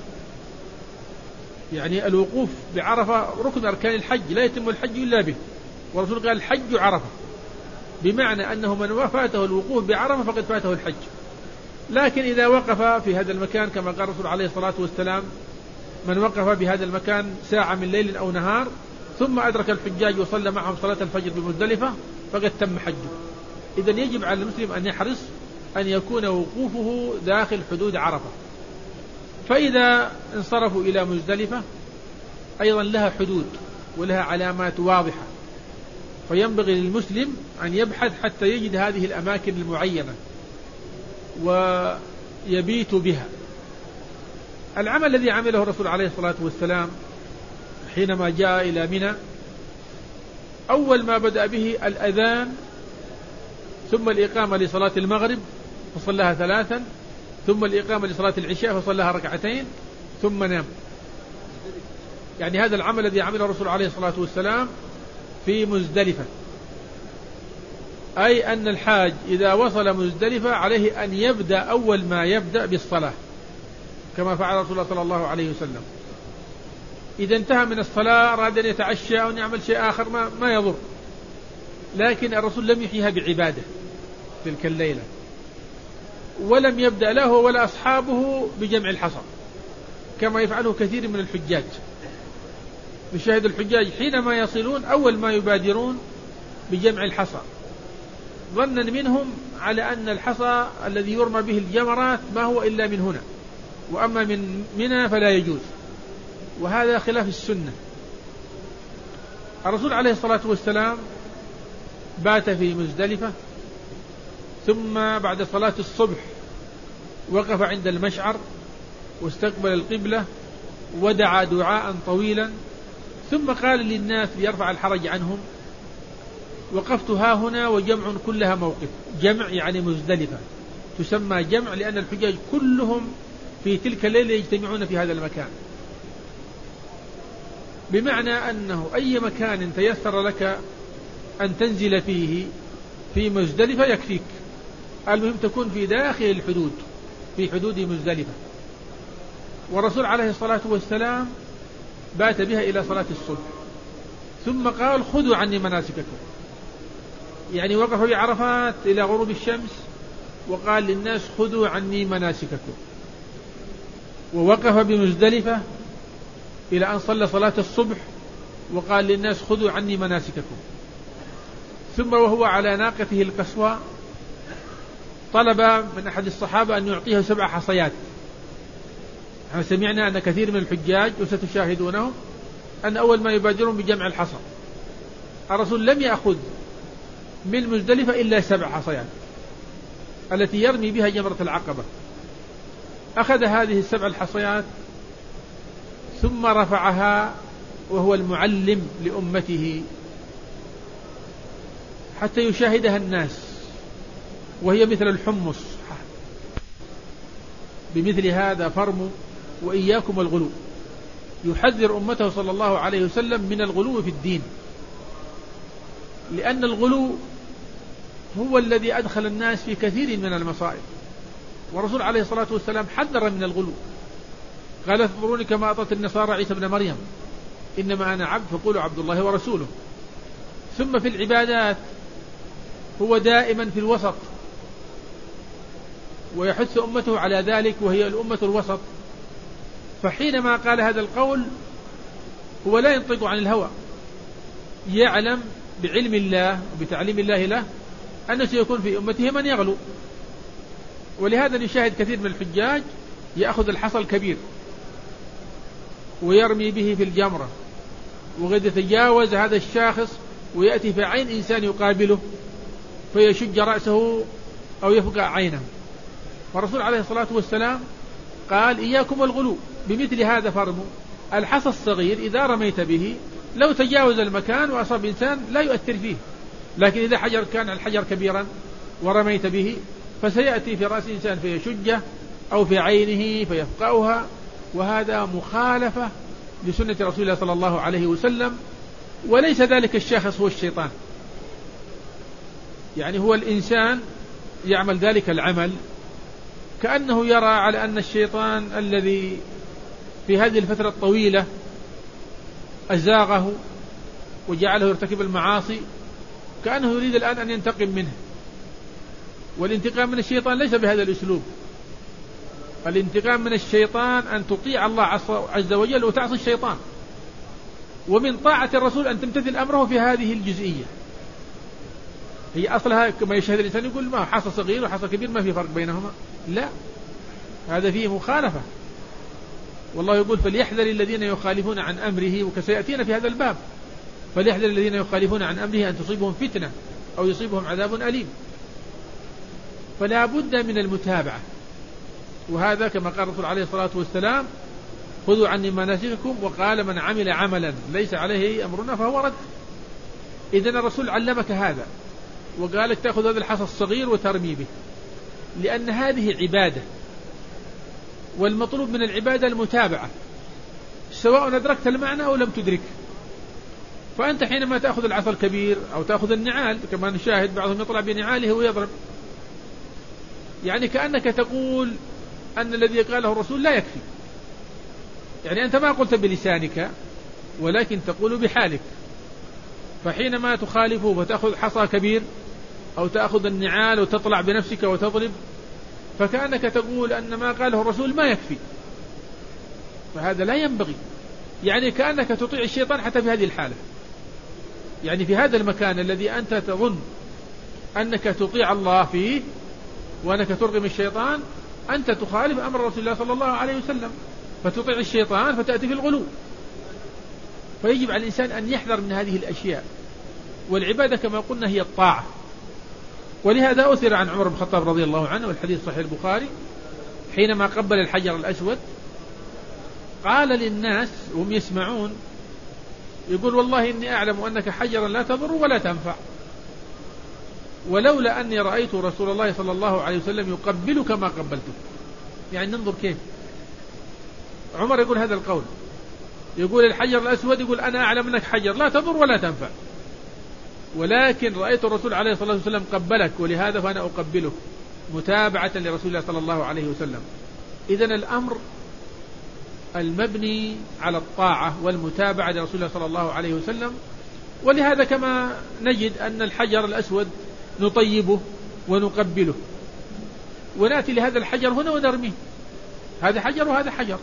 يعني الوقوف بعرفة ركن أركان الحج، لا يتم الحج إلا به، والرسول قال الحج عرفة، بمعنى أنه من فاته الوقوف بعرفة فقد فاته الحج. لكن إذا وقف في هذا المكان كما قال الرسول عليه الصلاة والسلام من وقف بهذا المكان ساعة من ليل أو نهار ثم أدرك الحجاج وصلى معهم صلاة الفجر بمزدلفة فقد تم حجه. إذن يجب على المسلم أن يحرص أن يكون وقوفه داخل حدود عرفة. فإذا انصرفوا إلى مزدلفة أيضا لها حدود ولها علامات واضحة، فينبغي للمسلم أن يبحث حتى يجد هذه الأماكن المعينة ويبيت بها. العمل الذي عمله الرسول عليه الصلاة والسلام حينما جاء إلى منى أول ما بدأ به الأذان ثم الإقامة لصلاة المغرب فصلىها 3، ثم الإقامة لصلاة العشاء فصلىها 2 ثم نام. يعني هذا العمل الذي عمله الرسول عليه الصلاة والسلام في مزدلفة، أي أن الحاج إذا وصل مزدلفة عليه أن يبدأ أول ما يبدأ بالصلاة كما فعل رسول الله صلى الله عليه وسلم. إذا انتهى من الصلاة أراد أن يتعشى أو يعمل شيء آخر ما يضر، لكن الرسول لم يحييها بعبادة تلك الليلة، ولم يبدأ له ولا أصحابه بجمع الحصى كما يفعله كثير من الحجاج. يشاهد الحجاج حينما يصلون أول ما يبادرون بجمع الحصى ظنا منهم على أن الحصى الذي يرمى به الجمرات ما هو إلا من هنا، وأما من منى فلا يجوز، وهذا خلاف السنة. الرسول عليه الصلاة والسلام بات في مزدلفة، ثم بعد صلاة الصبح وقف عند المشعر واستقبل القبلة ودعا دعاء طويلا، ثم قال للناس ليرفع الحرج عنهم: وقفت ها هنا وجمع كلها موقف. جمع يعني مزدلفة تسمى جمع لأن الحجاج كلهم في تلك الليلة يجتمعون في هذا المكان، بمعنى أنه أي مكان تيسر لك أن تنزل فيه في مزدلفة يكفيك، المهم تكون في داخل الحدود، في حدود مزدلفة. والرسول عليه الصلاة والسلام بات بها إلى صلاة الصبح، ثم قال: خذوا عني مناسككم، يعني وقف بعرفات إلى غروب الشمس وقال للناس: خذوا عني مناسككم. ووقف بمزدلفة إلى أن صلى صلاة الصبح وقال للناس: خذوا عني مناسككم. ثم وهو على ناقته القصوى طلب من أحد الصحابة أن يعطيه 7 حصيات. احنا سمعنا أن كثير من الحجاج وستشاهدونه أن أول ما يبادرون بجمع الحصى. الرسول لم يأخذ من مزدلفة إلا 7 حصيات التي يرمي بها جمرة العقبة. أخذ هذه 7 الحصيات ثم رفعها وهو المعلم لأمته حتى يشاهدها الناس، وهي مثل الحمص. بمثل هذا فرموا وإياكم الغلو، يحذر أمته صلى الله عليه وسلم من الغلو في الدين، لأن الغلو هو الذي أدخل الناس في كثير من المصائب. والرسول عليه الصلاة والسلام حذر من الغلو، قال: تطروني كما أطرت النصارى عيسى ابن مريم، إنما أنا عبد فقولوا عبد الله ورسوله. ثم في العبادات هو دائما في الوسط، ويحث أمته على ذلك، وهي الأمة الوسط. فحينما قال هذا القول هو لا ينطق عن الهوى، يعلم بعلم الله وبتعليم الله له أنه سيكون في أمته من يغلو. ولهذا نشاهد كثير من الحجاج يأخذ الحصى الكبير ويرمي به في الجمرة، وقد يتجاوز هذا الشاخص ويأتي في عين إنسان يقابله فيشج رأسه أو يفقع عينه. والرسول عليه الصلاة والسلام قال: إياكم الغلو. بمثل هذا فرموا. الحصى الصغير إذا رميت به لو تجاوز المكان وأصاب إنسان لا يؤثر فيه، لكن إذا كان الحجر كبيرا ورميت به فسيأتي في رأس إنسان فيشجه أو في عينه فيفقعها، وهذا مخالفة لسنة رسول الله صلى الله عليه وسلم. وليس ذلك الشاخص هو الشيطان، يعني هو الإنسان يعمل ذلك العمل كأنه يرى على أن الشيطان الذي في هذه الفترة الطويلة أزاغه وجعله يرتكب المعاصي كأنه يريد الآن أن ينتقم منه. والانتقام من الشيطان ليس بهذا الأسلوب. الانتقام من الشيطان أن تطيع الله عز وجل وتعصي الشيطان، ومن طاعة الرسول أن تمتثل أمره في هذه الجزئية. هي أصلها كما يشاهد الإنسان يقول: ما حصى صغير وحصى كبير ما في فرق بينهما، لا، هذا فيه مخالفة. والله يقول: فليحذر الذين يخالفون عن أمره، وكسيأتينا في هذا الباب: فليحذر الذين يخالفون عن أمره أن تصيبهم فتنة أو يصيبهم عذاب أليم. فلا بد من المتابعة، وهذا كما قال الرسول عليه الصلاة والسلام: خذوا عني مناسككم، وقال: من عمل عملا ليس عليه أمرنا فهو رد. إذن الرسول علمك هذا وقال لك تأخذ هذا الحصى الصغير وترمي به، لأن هذه عبادة، والمطلوب من العبادة المتابعة سواء أدركت المعنى أو لم تدرك. فأنت حينما تأخذ العصا الكبير أو تأخذ النعال، كما نشاهد بعضهم يطلع بنعاله ويضرب، يعني كأنك تقول أن الذي قاله الرسول لا يكفي. يعني أنت ما قلت بلسانك ولكن تقول بحالك. فحينما تخالفه وتأخذ حصى كبير أو تأخذ النعال وتطلع بنفسك وتضرب، فكأنك تقول أن ما قاله الرسول ما يكفي، فهذا لا ينبغي. يعني كأنك تطيع الشيطان حتى في هذه الحالة، يعني في هذا المكان الذي أنت تظن أنك تطيع الله فيه وأنك ترغم الشيطان، أنت تخالف أمر رسول الله صلى الله عليه وسلم، فتطيع الشيطان فتأتي في الغلو. فيجب على الإنسان أن يحذر من هذه الأشياء. والعبادة كما قلنا هي الطاعة. ولهذا أثر عن عمر بن الخطاب رضي الله عنه، والحديث صحيح البخاري، حينما قبل الحجر الأسود قال للناس وهم يسمعون، يقول: والله إني أعلم أنك حجرا لا تضر ولا تنفع، ولولا أني رأيت رسول الله صلى الله عليه وسلم يقبلك ما قبلتك. يعني ننظر كيف عمر يقول هذا القول، يقول الحجر الأسود، يقول أنا أعلم أنك حجر لا تضر ولا تنفع، ولكن رأيت الرسول عليه الصلاة والسلام قبلك، ولهذا فأنا أقبلك متابعة لرسول الله صلى الله عليه وسلم. إذن الأمر المبني على الطاعة والمتابعة لرسول الله صلى الله عليه وسلم. ولهذا كما نجد أن الحجر الأسود نطيبه ونقبله، ونأتي لهذا الحجر هنا ونرميه، هذا حجر وهذا حجر،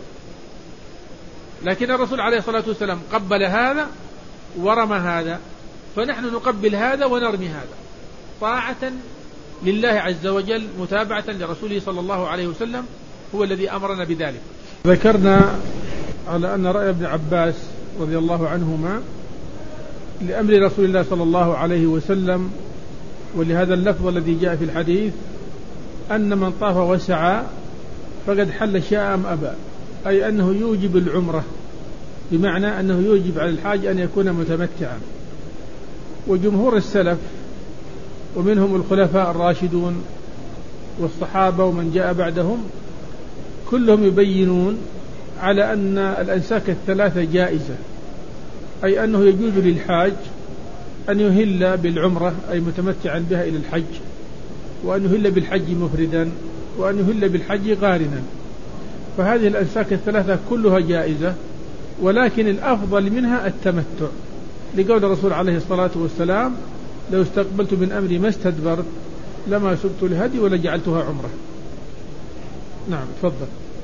لكن الرسول عليه الصلاة والسلام قبل هذا ورمى هذا، فنحن نقبل هذا ونرمي هذا طاعة لله عز وجل، متابعة لرسوله صلى الله عليه وسلم، هو الذي أمرنا بذلك. ذكرنا على أن رأي ابن عباس رضي الله عنهما لأمر رسول الله صلى الله عليه وسلم، ولهذا اللفظ الذي جاء في الحديث أن من طاف وسعى فقد حل شاء أم أبى، أي أنه يوجب العمرة، بمعنى أنه يوجب على الحاج أن يكون متمتعا. وجمهور السلف ومنهم الخلفاء الراشدون والصحابة ومن جاء بعدهم كلهم يبينون على أن الأنساك الثلاثة جائزة، أي أنه يجوز للحاج أن يهل بالعمرة أي متمتعا بها إلى الحج، وأن يهل بالحج مفردا، وأن يهل بالحج قارنا. فهذه الأنساك الثلاثة كلها جائزة، ولكن الأفضل منها التمتع، لقول الرسول عليه الصلاة والسلام: لو استقبلت من أمري ما استدبرت لما سبت الهدي ولجعلتها عمرة. نعم تفضل.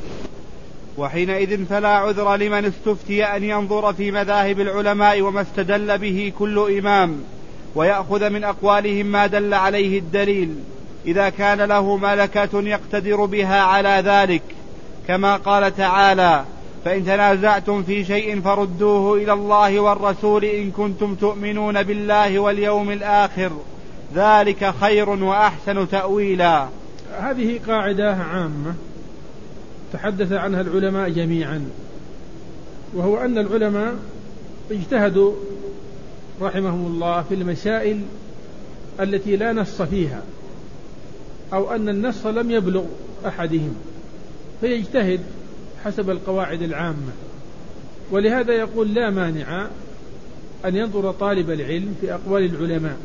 وحينئذ فلا عذر لمن استفتي أن ينظر في مذاهب العلماء وما استدل به كل إمام، ويأخذ من أقوالهم ما دل عليه الدليل، إذا كان له ملكة يقتدر بها على ذلك، كما قال تعالى: فإن تنازعتم في شيء فردوه إلى الله والرسول إن كنتم تؤمنون بالله واليوم الآخر، ذلك خير وأحسن تأويلا. هذه قاعدة عامة تحدث عنها العلماء جميعا، وهو أن العلماء اجتهدوا رحمهم الله في المسائل التي لا نص فيها، أو أن النص لم يبلغ أحدهم، فيجتهد حسب القواعد العامة. ولهذا يقول: لا مانع أن ينظر طالب العلم في أقوال العلماء،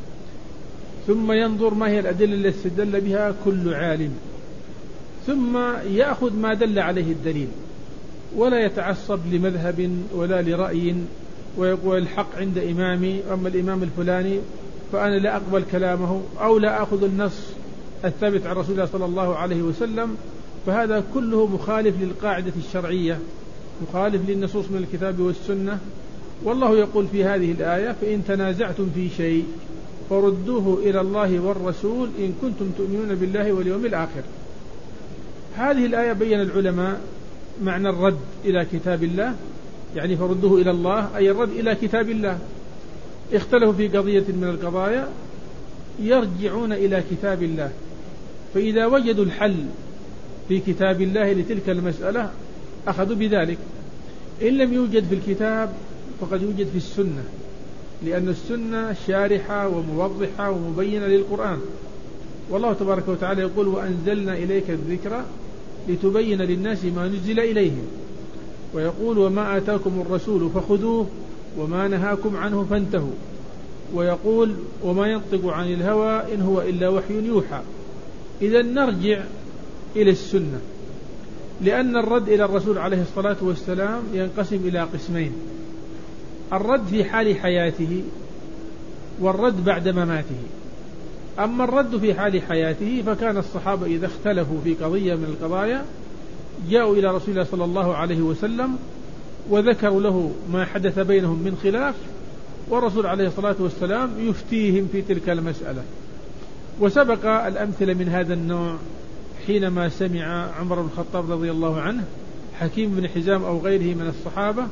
ثم ينظر ما هي الأدلة التي استدل بها كل عالم، ثم يأخذ ما دل عليه الدليل، ولا يتعصب لمذهب ولا لرأي ويقول الحق عند إمامي، أما الإمام الفلاني فأنا لا أقبل كلامه، أو لا أخذ النص الثابت عن رسول الله صلى الله عليه وسلم. فهذا كله مخالف للقاعدة الشرعية، مخالف للنصوص من الكتاب والسنة. والله يقول في هذه الآية: فإن تنازعتم في شيء فردوه إلى الله والرسول إن كنتم تؤمنون بالله واليوم الآخر. هذه الآية بين العلماء معنى الرد إلى كتاب الله، يعني فردوه إلى الله أي الرد إلى كتاب الله. اختلفوا في قضية من القضايا يرجعون إلى كتاب الله، فإذا وجدوا الحل في كتاب الله لتلك المسألة أخذوا بذلك. إن لم يوجد في الكتاب فقد يوجد في السنة، لأن السنة شارحة وموضحة ومبينة للقرآن. والله تبارك وتعالى يقول: وأنزلنا إليك الذكر لتبين للناس ما نزل إليهم، ويقول: وما آتاكم الرسول فخذوه وما نهاكم عنه فانتهوا، ويقول: وما ينطق عن الهوى إن هو إلا وحي يوحى. إذا نرجع إلى السنة، لأن الرد إلى الرسول عليه الصلاة والسلام ينقسم إلى قسمين: الرد في حال حياته، والرد بعد مماته. أما الرد في حال حياته فكان الصحابة إذا اختلفوا في قضية من القضايا جاءوا إلى رسول الله صلى الله عليه وسلم وذكروا له ما حدث بينهم من خلاف، والرسول عليه الصلاة والسلام يفتيهم في تلك المسألة. وسبق الأمثلة من هذا النوع حينما سمع عمر بن الخطاب رضي الله عنه حكيم بن حزام أو غيره من الصحابة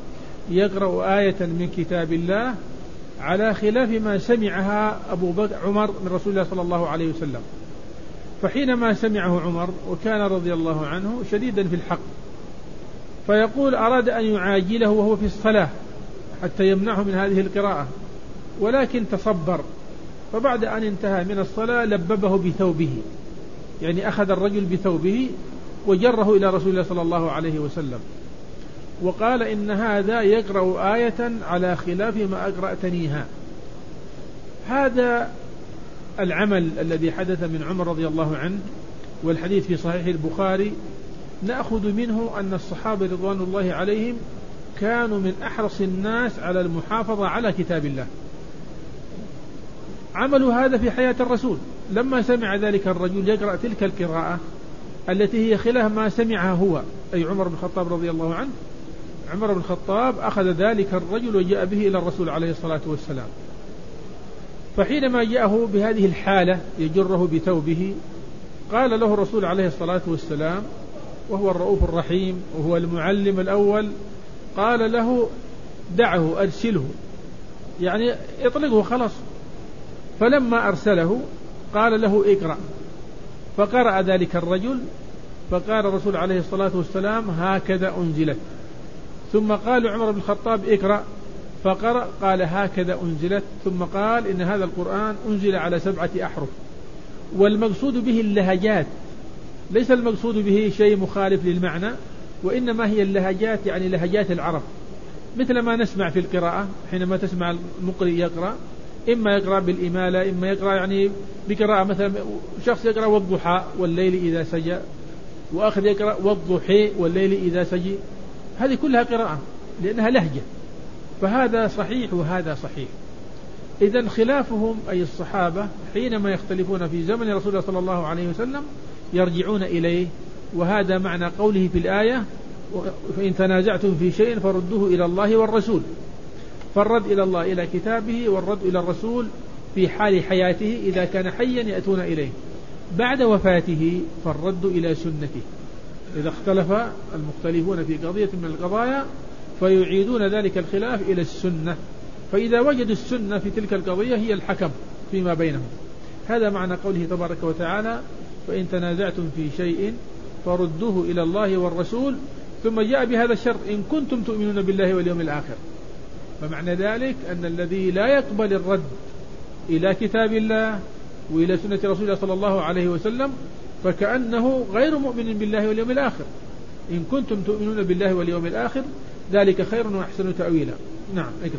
يقرأ آية من كتاب الله على خلاف ما سمعها أبو بكر عمر من رسول الله صلى الله عليه وسلم. فحينما سمعه عمر وكان رضي الله عنه شديدا في الحق، فيقول أراد أن يعاجله وهو في الصلاة حتى يمنعه من هذه القراءة، ولكن تصبر، فبعد أن انتهى من الصلاة لببه بثوبه، يعني أخذ الرجل بثوبه وجره إلى رسول الله صلى الله عليه وسلم وقال إن هذا يقرأ آية على خلاف ما أقرأتنيها. هذا العمل الذي حدث من عمر رضي الله عنه، والحديث في صحيح البخاري، نأخذ منه أن الصحابة رضوان الله عليهم كانوا من أحرص الناس على المحافظة على كتاب الله. عملوا هذا في حياة الرسول، لما سمع ذلك الرجل يقرأ تلك القراءة التي هي خلاف ما سمعها هو، أي عمر بن الخطاب رضي الله عنه، عمر بن الخطاب أخذ ذلك الرجل وجاء به إلى الرسول عليه الصلاة والسلام. فحينما جاءه بهذه الحالة يجره بثوبه، قال له الرسول عليه الصلاة والسلام وهو الرؤوف الرحيم وهو المعلم الأول، قال له دعه أرسله، يعني اطلقه خلاص. فلما أرسله قال له اقرأ، فقرأ ذلك الرجل، فقال الرسول عليه الصلاة والسلام هكذا أنزلت. ثم قال عمر بن الخطاب اقرأ، فقرأ، قال هكذا أنزلت. ثم قال إن هذا القرآن أنزل على 7 أحرف، والمقصود به اللهجات، ليس المقصود به شيء مخالف للمعنى، وإنما هي اللهجات، يعني لهجات العرب، مثل ما نسمع في القراءة حينما تسمع المقرئ يقرأ، إما يقرأ بالإمالة، إما يقرأ يعني بقراءة، مثلا شخص يقرأ والضحى والليل إذا سجى، وآخر يقرأ والضحى والليل إذا سجى، هذه كلها قراءة لأنها لهجة، فهذا صحيح وهذا صحيح. إذن خلافهم أي الصحابة حينما يختلفون في زمن رسول الله صلى الله عليه وسلم يرجعون إليه، وهذا معنى قوله في الآية فإن تنازعتم في شيء فردوه إلى الله والرسول. فالرد إلى الله إلى كتابه، والرد إلى الرسول في حال حياته إذا كان حيا يأتون إليه، بعد وفاته فالرد إلى سنته. إذا اختلف المختلفون في قضية من القضايا فيعيدون ذلك الخلاف إلى السنة، فإذا وجدوا السنة في تلك القضية هي الحكم فيما بينهم. هذا معنى قوله تبارك وتعالى فإن تنازعتم في شيء فردوه إلى الله والرسول، ثم جاء بهذا الشرط إن كنتم تؤمنون بالله واليوم الآخر. فمعنى ذلك أن الذي لا يقبل الرد إلى كتاب الله وإلى سنة رسول الله صلى الله عليه وسلم فكأنه غير مؤمن بالله واليوم الآخر. إن كنتم تؤمنون بالله واليوم الآخر ذلك خير وأحسن تأويلا. نعم اقرأ.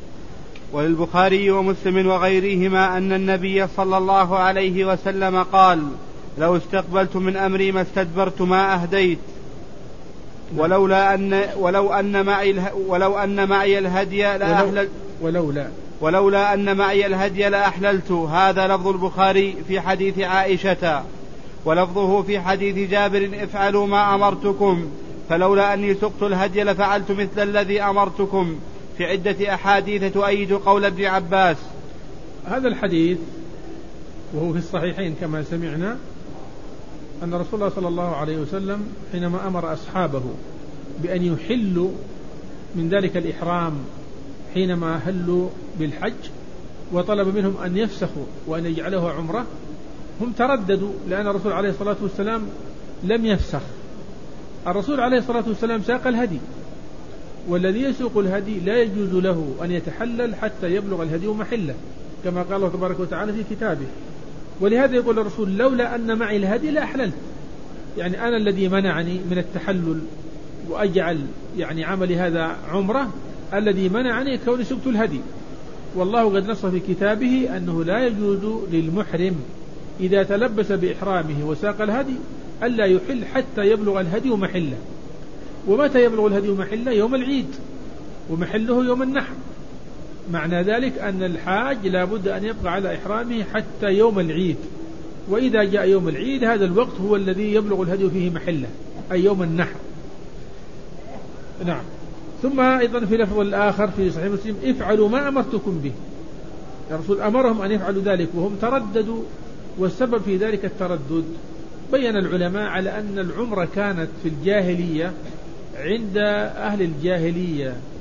وللبخاري ومسلم وغيرهما أن النبي صلى الله عليه وسلم قال لو استقبلت من أمري ما استدبرت ما أهديت، ولو أن معي الهدي لأحللت، ولولا أن معي الهدي لأحللت. هذا لفظ البخاري في حديث عائشة، ولفظه في حديث جابر افعلوا ما أمرتكم، فلولا أني سقت الهدي لفعلت مثل الذي أمرتكم، في عدة أحاديث تؤيد قول ابن عباس. هذا الحديث وهو في الصحيحين كما سمعنا أن رسول الله صلى الله عليه وسلم حينما أمر أصحابه بأن يحلوا من ذلك الإحرام حينما هلوا بالحج، وطلب منهم أن يفسخوا وأن يجعلوها عمرة، هم ترددوا لأن الرسول عليه الصلاة والسلام لم يفسخ. الرسول عليه الصلاة والسلام ساق الهدي، والذي يسوق الهدي لا يجوز له أن يتحلل حتى يبلغ الهدي محله كما قال الله تبارك وتعالى في كتابه. ولهذا يقول الرسول لولا أن معي الهدي لأحللت، يعني أنا الذي منعني من التحلل وأجعل يعني عملي هذا عمرة، الذي منعني كوني سقت الهدي. والله قد نص في كتابه أنه لا يجوز للمحرم إذا تلبس بإحرامه وساق الهدي ألا يحل حتى يبلغ الهدي محله. ومتى يبلغ الهدي محله؟ يوم العيد، ومحله يوم النحر. معنى ذلك أن الحاج لا بد أن يبقى على إحرامه حتى يوم العيد، وإذا جاء يوم العيد هذا الوقت هو الذي يبلغ الهدي فيه محله، أي يوم النحر. نعم. ثم أيضا في لفظ الآخر في صحيح مسلم افعلوا ما أمرتكم به، الرسول أمرهم أن يفعلوا ذلك وهم ترددوا، والسبب في ذلك التردد بين العلماء على أن العمرة كانت في الجاهلية عند أهل الجاهلية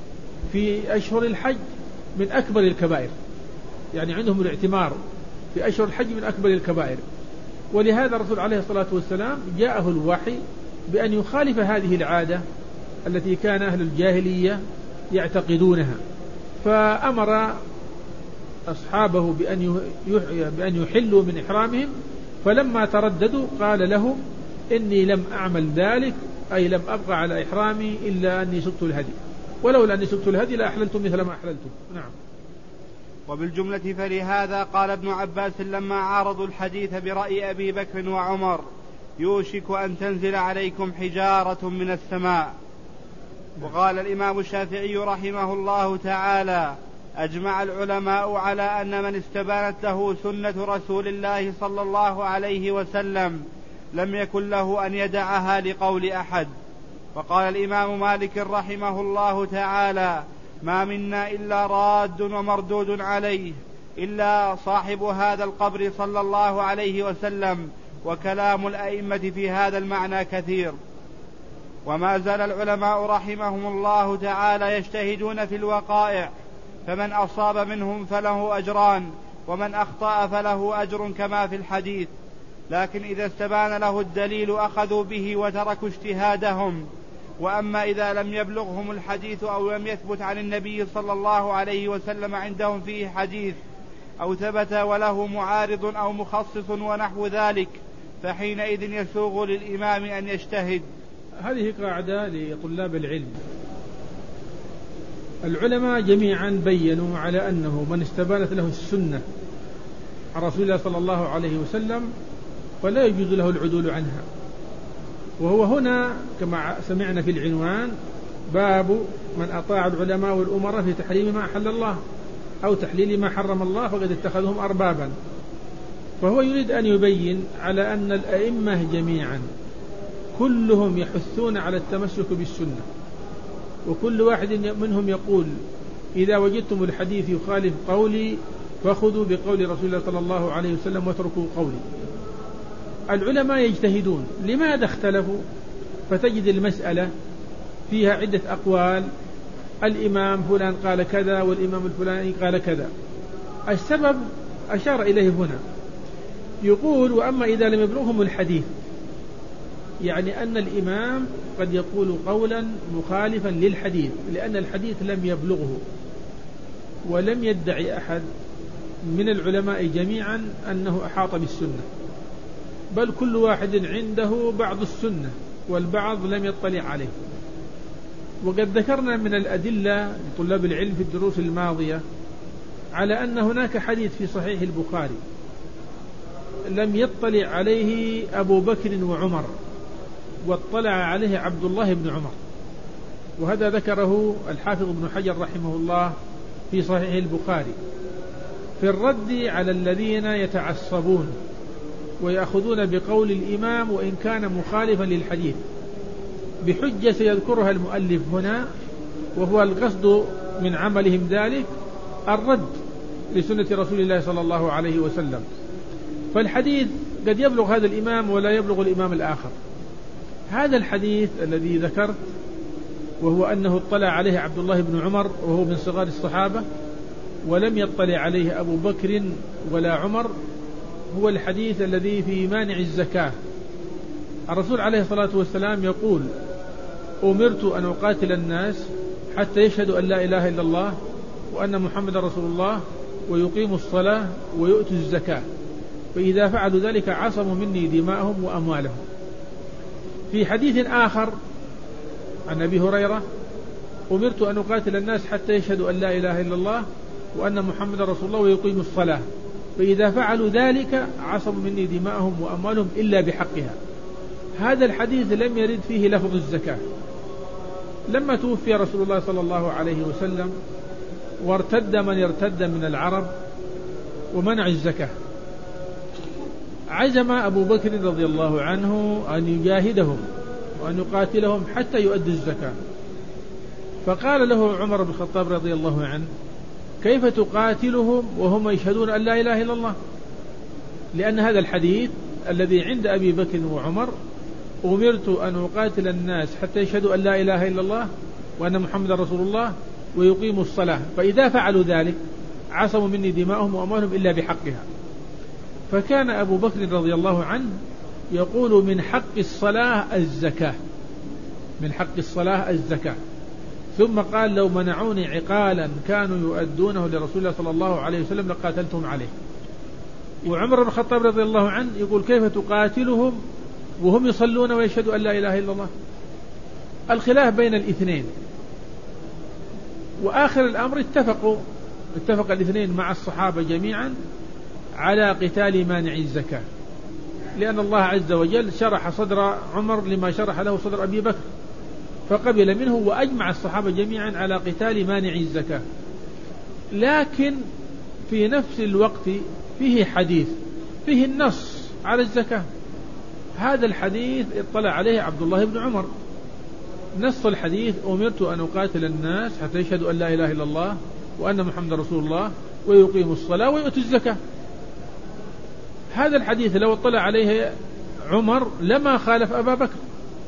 في أشهر الحج من أكبر الكبائر، يعني عندهم الاعتمار في أشهر الحج من أكبر الكبائر. ولهذا الرسول عليه الصلاة والسلام جاءه الوحي بأن يخالف هذه العادة التي كان أهل الجاهلية يعتقدونها، فأمر أصحابه بأن يحلوا من إحرامهم، فلما ترددوا قال لهم إني لم أعمل ذلك، أي لم أبقى على إحرامي إلا أني سقت الهدي، ولولا أني سقت الهدي لأحللتم مثل ما أحللتم. نعم. وبالجملة فلهذا قال ابن عباس لما عارضوا الحديث برأي أبي بكر وعمر: يوشك أن تنزل عليكم حجارة من السماء. وقال الإمام الشافعي رحمه الله تعالى: أجمع العلماء على أن من استبانت له سنة رسول الله صلى الله عليه وسلم لم يكن له أن يدعها لقول أحد. وقال الإمام مالك رحمه الله تعالى: ما منا إلا راد ومردود عليه إلا صاحب هذا القبر صلى الله عليه وسلم. وكلام الأئمة في هذا المعنى كثير. وما زال العلماء رحمهم الله تعالى يجتهدون في الوقائع، فمن أصاب منهم فله أجران، ومن أخطأ فله أجر كما في الحديث، لكن إذا استبان له الدليل أخذوا به وتركوا اجتهادهم. وأما إذا لم يبلغهم الحديث أو لم يثبت عن النبي صلى الله عليه وسلم عندهم فيه حديث، أو ثبت وله معارض أو مخصص ونحو ذلك، فحينئذ يسوغ للإمام أن يجتهد. هذه قاعدة لطلاب العلم. العلماء جميعا بيّنوا على أنه من استبانت له السنة عن رسول الله صلى الله عليه وسلم فلا يجوز له العدول عنها. وهو هنا كما سمعنا في العنوان: باب من أطاع العلماء والأمراء في تحريم ما أحل الله أو تحليل ما حرم الله فقد اتخذهم أربابا. فهو يريد أن يبين على أن الأئمة جميعا كلهم يحثون على التمسك بالسنة، وكل واحد منهم يقول: إذا وجدتم الحديث يخالف قولي فخذوا بقول رسول الله صلى الله عليه وسلم واتركوا قولي. العلماء يجتهدون. لماذا اختلفوا؟ فتجد المسألة فيها عدة أقوال، الإمام فلان قال كذا والإمام الفلاني قال كذا. السبب أشار إليه هنا، يقول: وأما إذا لم يبلغهم الحديث، يعني أن الإمام قد يقول قولا مخالفا للحديث لأن الحديث لم يبلغه، ولم يدعي أحد من العلماء جميعا أنه أحاط بالسنة، بل كل واحد عنده بعض السنة والبعض لم يطلع عليه. وقد ذكرنا من الأدلة لطلاب العلم في الدروس الماضية على أن هناك حديث في صحيح البخاري لم يطلع عليه أبو بكر وعمر، واطلع عليه عبد الله بن عمر، وهذا ذكره الحافظ ابن حجر رحمه الله في صحيح البخاري في الرد على الذين يتعصبون ويأخذون بقول الإمام وإن كان مخالفا للحديث، بحجة سيذكرها المؤلف هنا، وهو القصد من عملهم ذلك الرد لسنة رسول الله صلى الله عليه وسلم. فالحديث قد يبلغ هذا الإمام ولا يبلغ الإمام الآخر. هذا الحديث الذي ذكرت وهو أنه اطلع عليه عبد الله بن عمر وهو من صغار الصحابة ولم يطلع عليه أبو بكر ولا عمر، هو الحديث الذي في مانع الزكاة. الرسول عليه الصلاة والسلام يقول: أمرت أن أقاتل الناس حتى يشهدوا أن لا إله إلا الله وأن محمد رسول الله ويقيموا الصلاة ويؤتوا الزكاة، فإذا فعلوا ذلك عصموا مني دماءهم وأموالهم. في حديث آخر عن أبي هريرة: أمرت أن أقاتل الناس حتى يشهدوا أن لا إله إلا الله وأن محمد رسول الله ويقيموا الصلاة، فإذا فعلوا ذلك عصموا مني دماءهم وأموالهم إلا بحقها. هذا الحديث لم يرد فيه لفظ الزكاة. لما توفي رسول الله صلى الله عليه وسلم وارتد من ارتد من العرب ومنع الزكاة، عزم أبو بكر رضي الله عنه أن يجاهدهم وأن يقاتلهم حتى يؤدوا الزكاة. فقال له عمر بن الخطاب رضي الله عنه: كيف تقاتلهم وهم يشهدون أن لا إله إلا الله؟ لأن هذا الحديث الذي عند أبي بكر وعمر: أمرت أن أقاتل الناس حتى يشهدوا أن لا إله إلا الله وأن محمد رسول الله ويقيموا الصلاة، فإذا فعلوا ذلك عصموا مني دماءهم وأموالهم إلا بحقها. فكان أبو بكر رضي الله عنه يقول من حق الصلاة الزكاة، من حق الصلاة الزكاة. ثم قال لو منعوني عقالا كانوا يؤدونه لرسول الله صلى الله عليه وسلم لقاتلتهم عليه. وعمر بن الخطاب رضي الله عنه يقول كيف تقاتلهم وهم يصلون ويشهدوا أن لا إله إلا الله. الخلاف بين الاثنين، وآخر الأمر اتفق الاثنين مع الصحابة جميعا على قتال مانع الزكاة، لأن الله عز وجل شرح صدر عمر لما شرح له صدر أبي بكر فقبل منه، وأجمع الصحابة جميعا على قتال مانع الزكاة. لكن في نفس الوقت فيه حديث فيه النص على الزكاة. هذا الحديث اطلع عليه عبد الله بن عمر، نص الحديث أمرت أن أقاتل الناس حتى يشهدوا أن لا إله إلا الله وأن محمد رسول الله ويقيموا الصلاة ويؤتوا الزكاة. هذا الحديث لو اطلع عليه عمر لما خالف أبا بكر،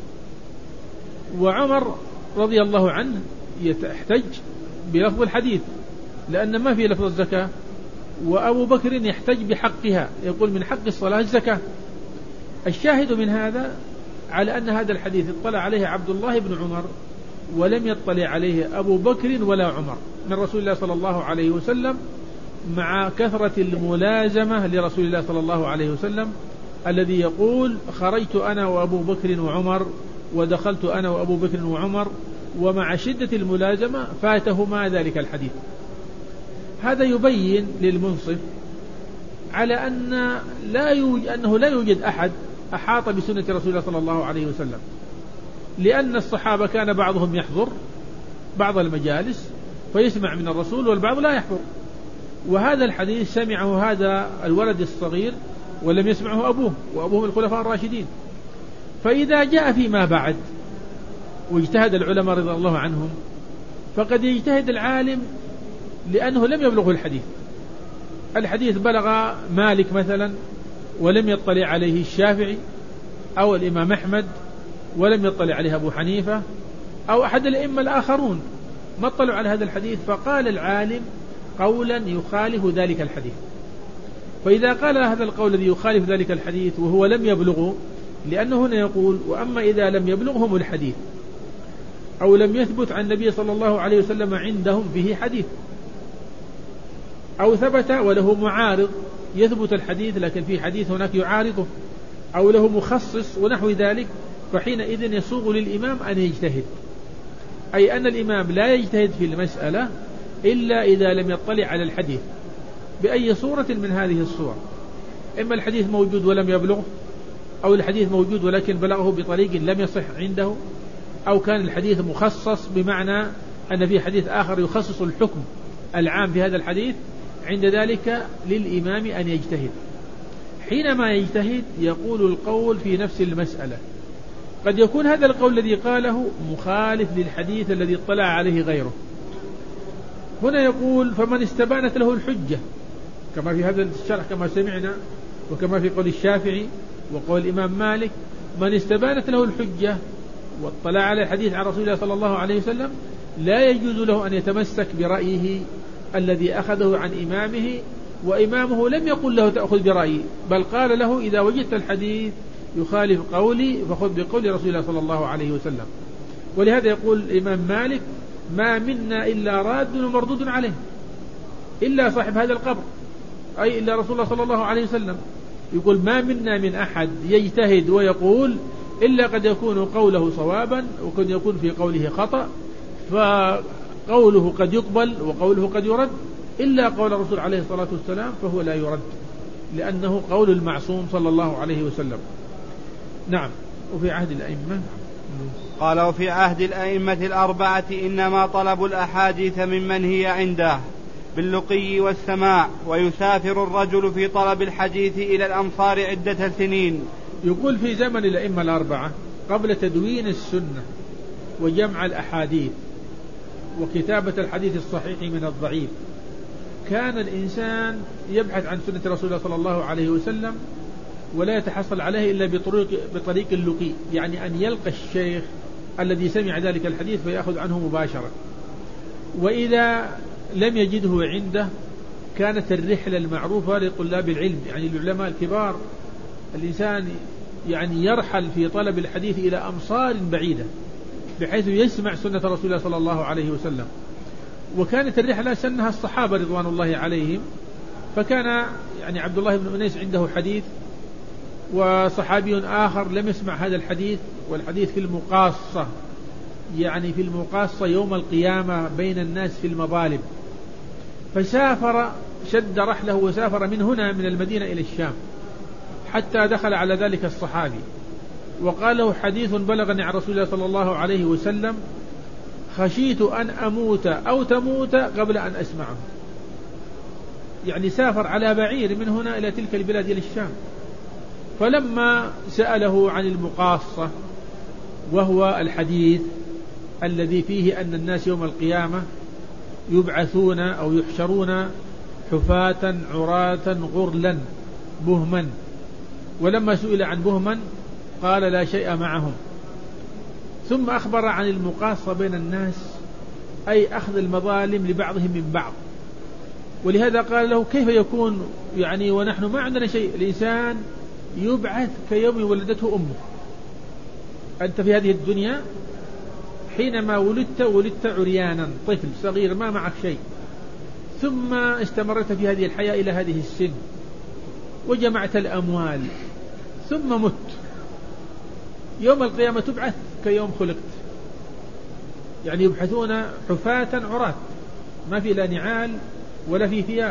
وعمر رضي الله عنه يحتج بلفظ الحديث لأن ما في لفظ الزكاة، وأبو بكر يحتج بحقها يقول من حق الصلاة الزكاة. الشاهد من هذا على أن هذا الحديث اطلع عليه عبد الله بن عمر ولم يطلع عليه أبو بكر ولا عمر من رسول الله صلى الله عليه وسلم، مع كثرة الملازمة لرسول الله صلى الله عليه وسلم الذي يقول خرجت أنا وأبو بكر وعمر ودخلت أنا وأبو بكر وعمر، ومع شدة الملازمة فاتهما ذلك الحديث. هذا يبين للمنصف على أنه لا يوجد أحد أحاط بسنة رسول الله صلى الله عليه وسلم، لأن الصحابة كان بعضهم يحضر بعض المجالس فيسمع من الرسول والبعض لا يحضر، وهذا الحديث سمعه هذا الولد الصغير ولم يسمعه أبوه، وأبوهم الخلفاء الراشدين. فإذا جاء فيما بعد واجتهد العلماء رضي الله عنهم، فقد يجتهد العالم لأنه لم يبلغه الحديث بلغ مالك مثلا ولم يطلع عليه الشافعي أو الإمام أحمد ولم يطلع عليه أبو حنيفة أو أحد الأئمة الآخرون، ما اطلعوا على هذا الحديث، فقال العالم قولا يخالف ذلك الحديث. فإذا قال هذا القول الذي يخالف ذلك الحديث وهو لم يبلغه، لأنه هنا يقول وأما إذا لم يبلغهم الحديث أو لم يثبت عن النبي صلى الله عليه وسلم عندهم فيه حديث، أو ثبت وله معارض، يثبت الحديث لكن في حديث هناك يعارضه، أو له مخصص ونحو ذلك، فحينئذ يسوغ للإمام أن يجتهد، أي أن الإمام لا يجتهد في المسألة إلا إذا لم يطلع على الحديث بأي صورة من هذه الصور، إما الحديث موجود ولم يبلغ، أو الحديث موجود ولكن بلغه بطريق لم يصح عنده، أو كان الحديث مخصص بمعنى أن في حديث آخر يخصص الحكم العام في هذا الحديث. عند ذلك للإمام أن يجتهد. حينما يجتهد يقول القول في نفس المسألة، قد يكون هذا القول الذي قاله مخالف للحديث الذي اطلع عليه غيره. هنا يقول فمن استبانت له الحجة، كما في هذا الشرح كما سمعنا، وكما في قول الشافعي وقول الإمام مالك، من استبانت له الحجة واطلع على الحديث عن رسول الله صلى الله عليه وسلم لا يجوز له أن يتمسك برأيه الذي أخذه عن إمامه، وإمامه لم يقل له تأخذ برأيي، بل قال له إذا وجدت الحديث يخالف قولي فخذ بقول رسول الله صلى الله عليه وسلم. ولهذا يقول الإمام مالك ما منا إلا راد ومردود عليه، إلا صاحب هذا القبر، أي إلا رسول الله صلى الله عليه وسلم. يقول ما منا من أحد يجتهد ويقول إلا قد يكون قوله صوابا وقد يكون في قوله خطأ، فقوله قد يقبل وقوله قد يرد، إلا قول الرسول عليه الصلاة والسلام فهو لا يرد، لأنه قول المعصوم صلى الله عليه وسلم. نعم. وفي عهد الأئمة قال وفي عهد الأئمة الأربعة إنما طلب الأحاديث ممن هي عنده باللقي والسماع، ويسافر الرجل في طلب الحديث إلى الأمصار عدة سنين. يقول في زمن الأئمة الأربعة قبل تدوين السنة وجمع الأحاديث وكتابة الحديث الصحيح من الضعيف، كان الإنسان يبحث عن سنة رسول الله صلى الله عليه وسلم ولا يتحصل عليه إلا بطريق اللقي، يعني أن يلقى الشيخ الذي سمع ذلك الحديث فيأخذ عنه مباشرة. وإذا لم يجده عنده كانت الرحلة المعروفة لطلاب العلم، يعني العلماء الكبار، الإنسان يعني يرحل في طلب الحديث إلى أمصار بعيدة بحيث يسمع سنة رسول الله صلى الله عليه وسلم. وكانت الرحلة سنها الصحابة رضوان الله عليهم، فكان يعني عبد الله بن أنيس عنده حديث، وصحابي آخر لم يسمع هذا الحديث، والحديث في المقاصة، يعني في المقاصة يوم القيامة بين الناس في المظالم. فسافر، شد رحله وسافر من هنا من المدينة إلى الشام حتى دخل على ذلك الصحابي وقال له: حديث بلغني عن رسول الله صلى الله عليه وسلم خشيت أن أموت أو تموت قبل أن أسمعه. يعني سافر على بعير من هنا إلى تلك البلاد إلى الشام. فلما سأله عن المقاصة، وهو الحديث الذي فيه أن الناس يوم القيامة يبعثون أو يحشرون حفاة عراة غرلا بهما، ولما سئل عن بهما قال: لا شيء معهم. ثم أخبر عن المقاصة بين الناس، أي أخذ المظالم لبعضهم من بعض. ولهذا قال له: كيف يكون يعني ونحن ما عندنا شيء؟ الإنسان يبعث كيوم ولدته أمه. أنت في هذه الدنيا حينما ولدت عريانا، طفل صغير ما معك شيء، ثم استمرت في هذه الحياة إلى هذه السن وجمعت الأموال ثم مت. يوم القيامة تبعث كيوم خلقت، يعني يبحثون حفاة عراة ما في لا نعال ولا في ثياب.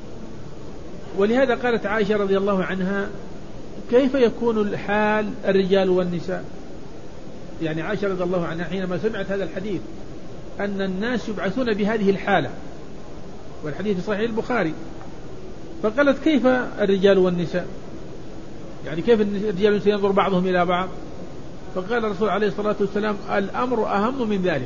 ولهذا قالت عائشة رضي الله عنها: كيف يكون الحال الرجال والنساء؟ يعني عائشة رضي الله عنها حينما سمعت هذا الحديث أن الناس يبعثون بهذه الحالة، والحديث في صحيح البخاري، فقالت: كيف الرجال والنساء؟ يعني كيف الرجال والنساء ينظر بعضهم إلى بعض؟ فقال الرسول عليه الصلاة والسلام: الأمر أهم من ذلك.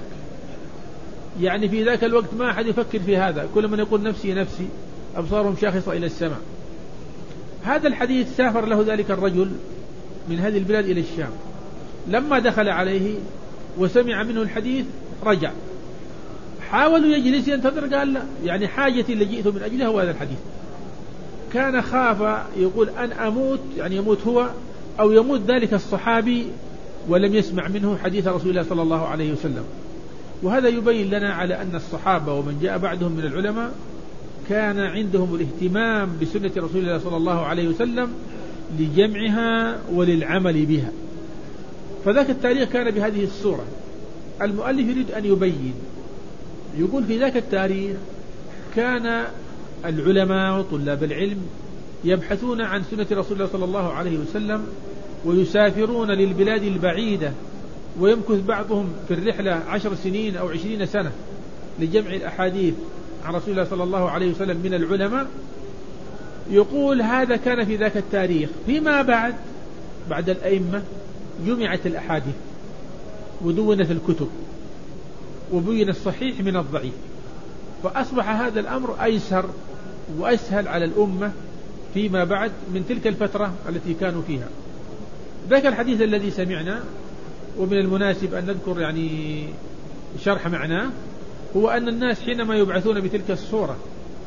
يعني في ذاك الوقت ما أحد يفكر في هذا، كل من يقول نفسي نفسي، أبصارهم شاخصة إلى السماء. هذا الحديث سافر له ذلك الرجل من هذه البلاد إلى الشام، لما دخل عليه وسمع منه الحديث رجع، حاولوا يجلس ينتظر، قال: لا، يعني حاجتي اللي جئت من أجلها هو هذا الحديث. كان خاف يقول أن أموت، يعني يموت هو أو يموت ذلك الصحابي ولم يسمع منه حديث رسول الله صلى الله عليه وسلم. وهذا يبين لنا على أن الصحابة ومن جاء بعدهم من العلماء كان عندهم الاهتمام بسنة رسول الله صلى الله عليه وسلم لجمعها وللعمل بها. فذاك التاريخ كان بهذه الصورة. المؤلف يريد أن يبين، يقول: في ذاك التاريخ كان العلماء وطلاب العلم يبحثون عن سنة رسول الله صلى الله عليه وسلم، ويسافرون للبلاد البعيدة، ويمكث بعضهم في الرحلة 10 سنين أو 20 سنة لجمع الأحاديث عن رسول الله صلى الله عليه وسلم من العلماء. يقول: هذا كان في ذاك التاريخ. فيما بعد الأئمة جمعت الأحاديث ودونت الكتب وبين الصحيح من الضعيف، فأصبح هذا الأمر أيسر وأسهل على الأمة فيما بعد من تلك الفترة التي كانوا فيها. ذاك الحديث الذي سمعنا، ومن المناسب أن نذكر يعني شرح معناه، هو أن الناس حينما يبعثون بتلك الصورة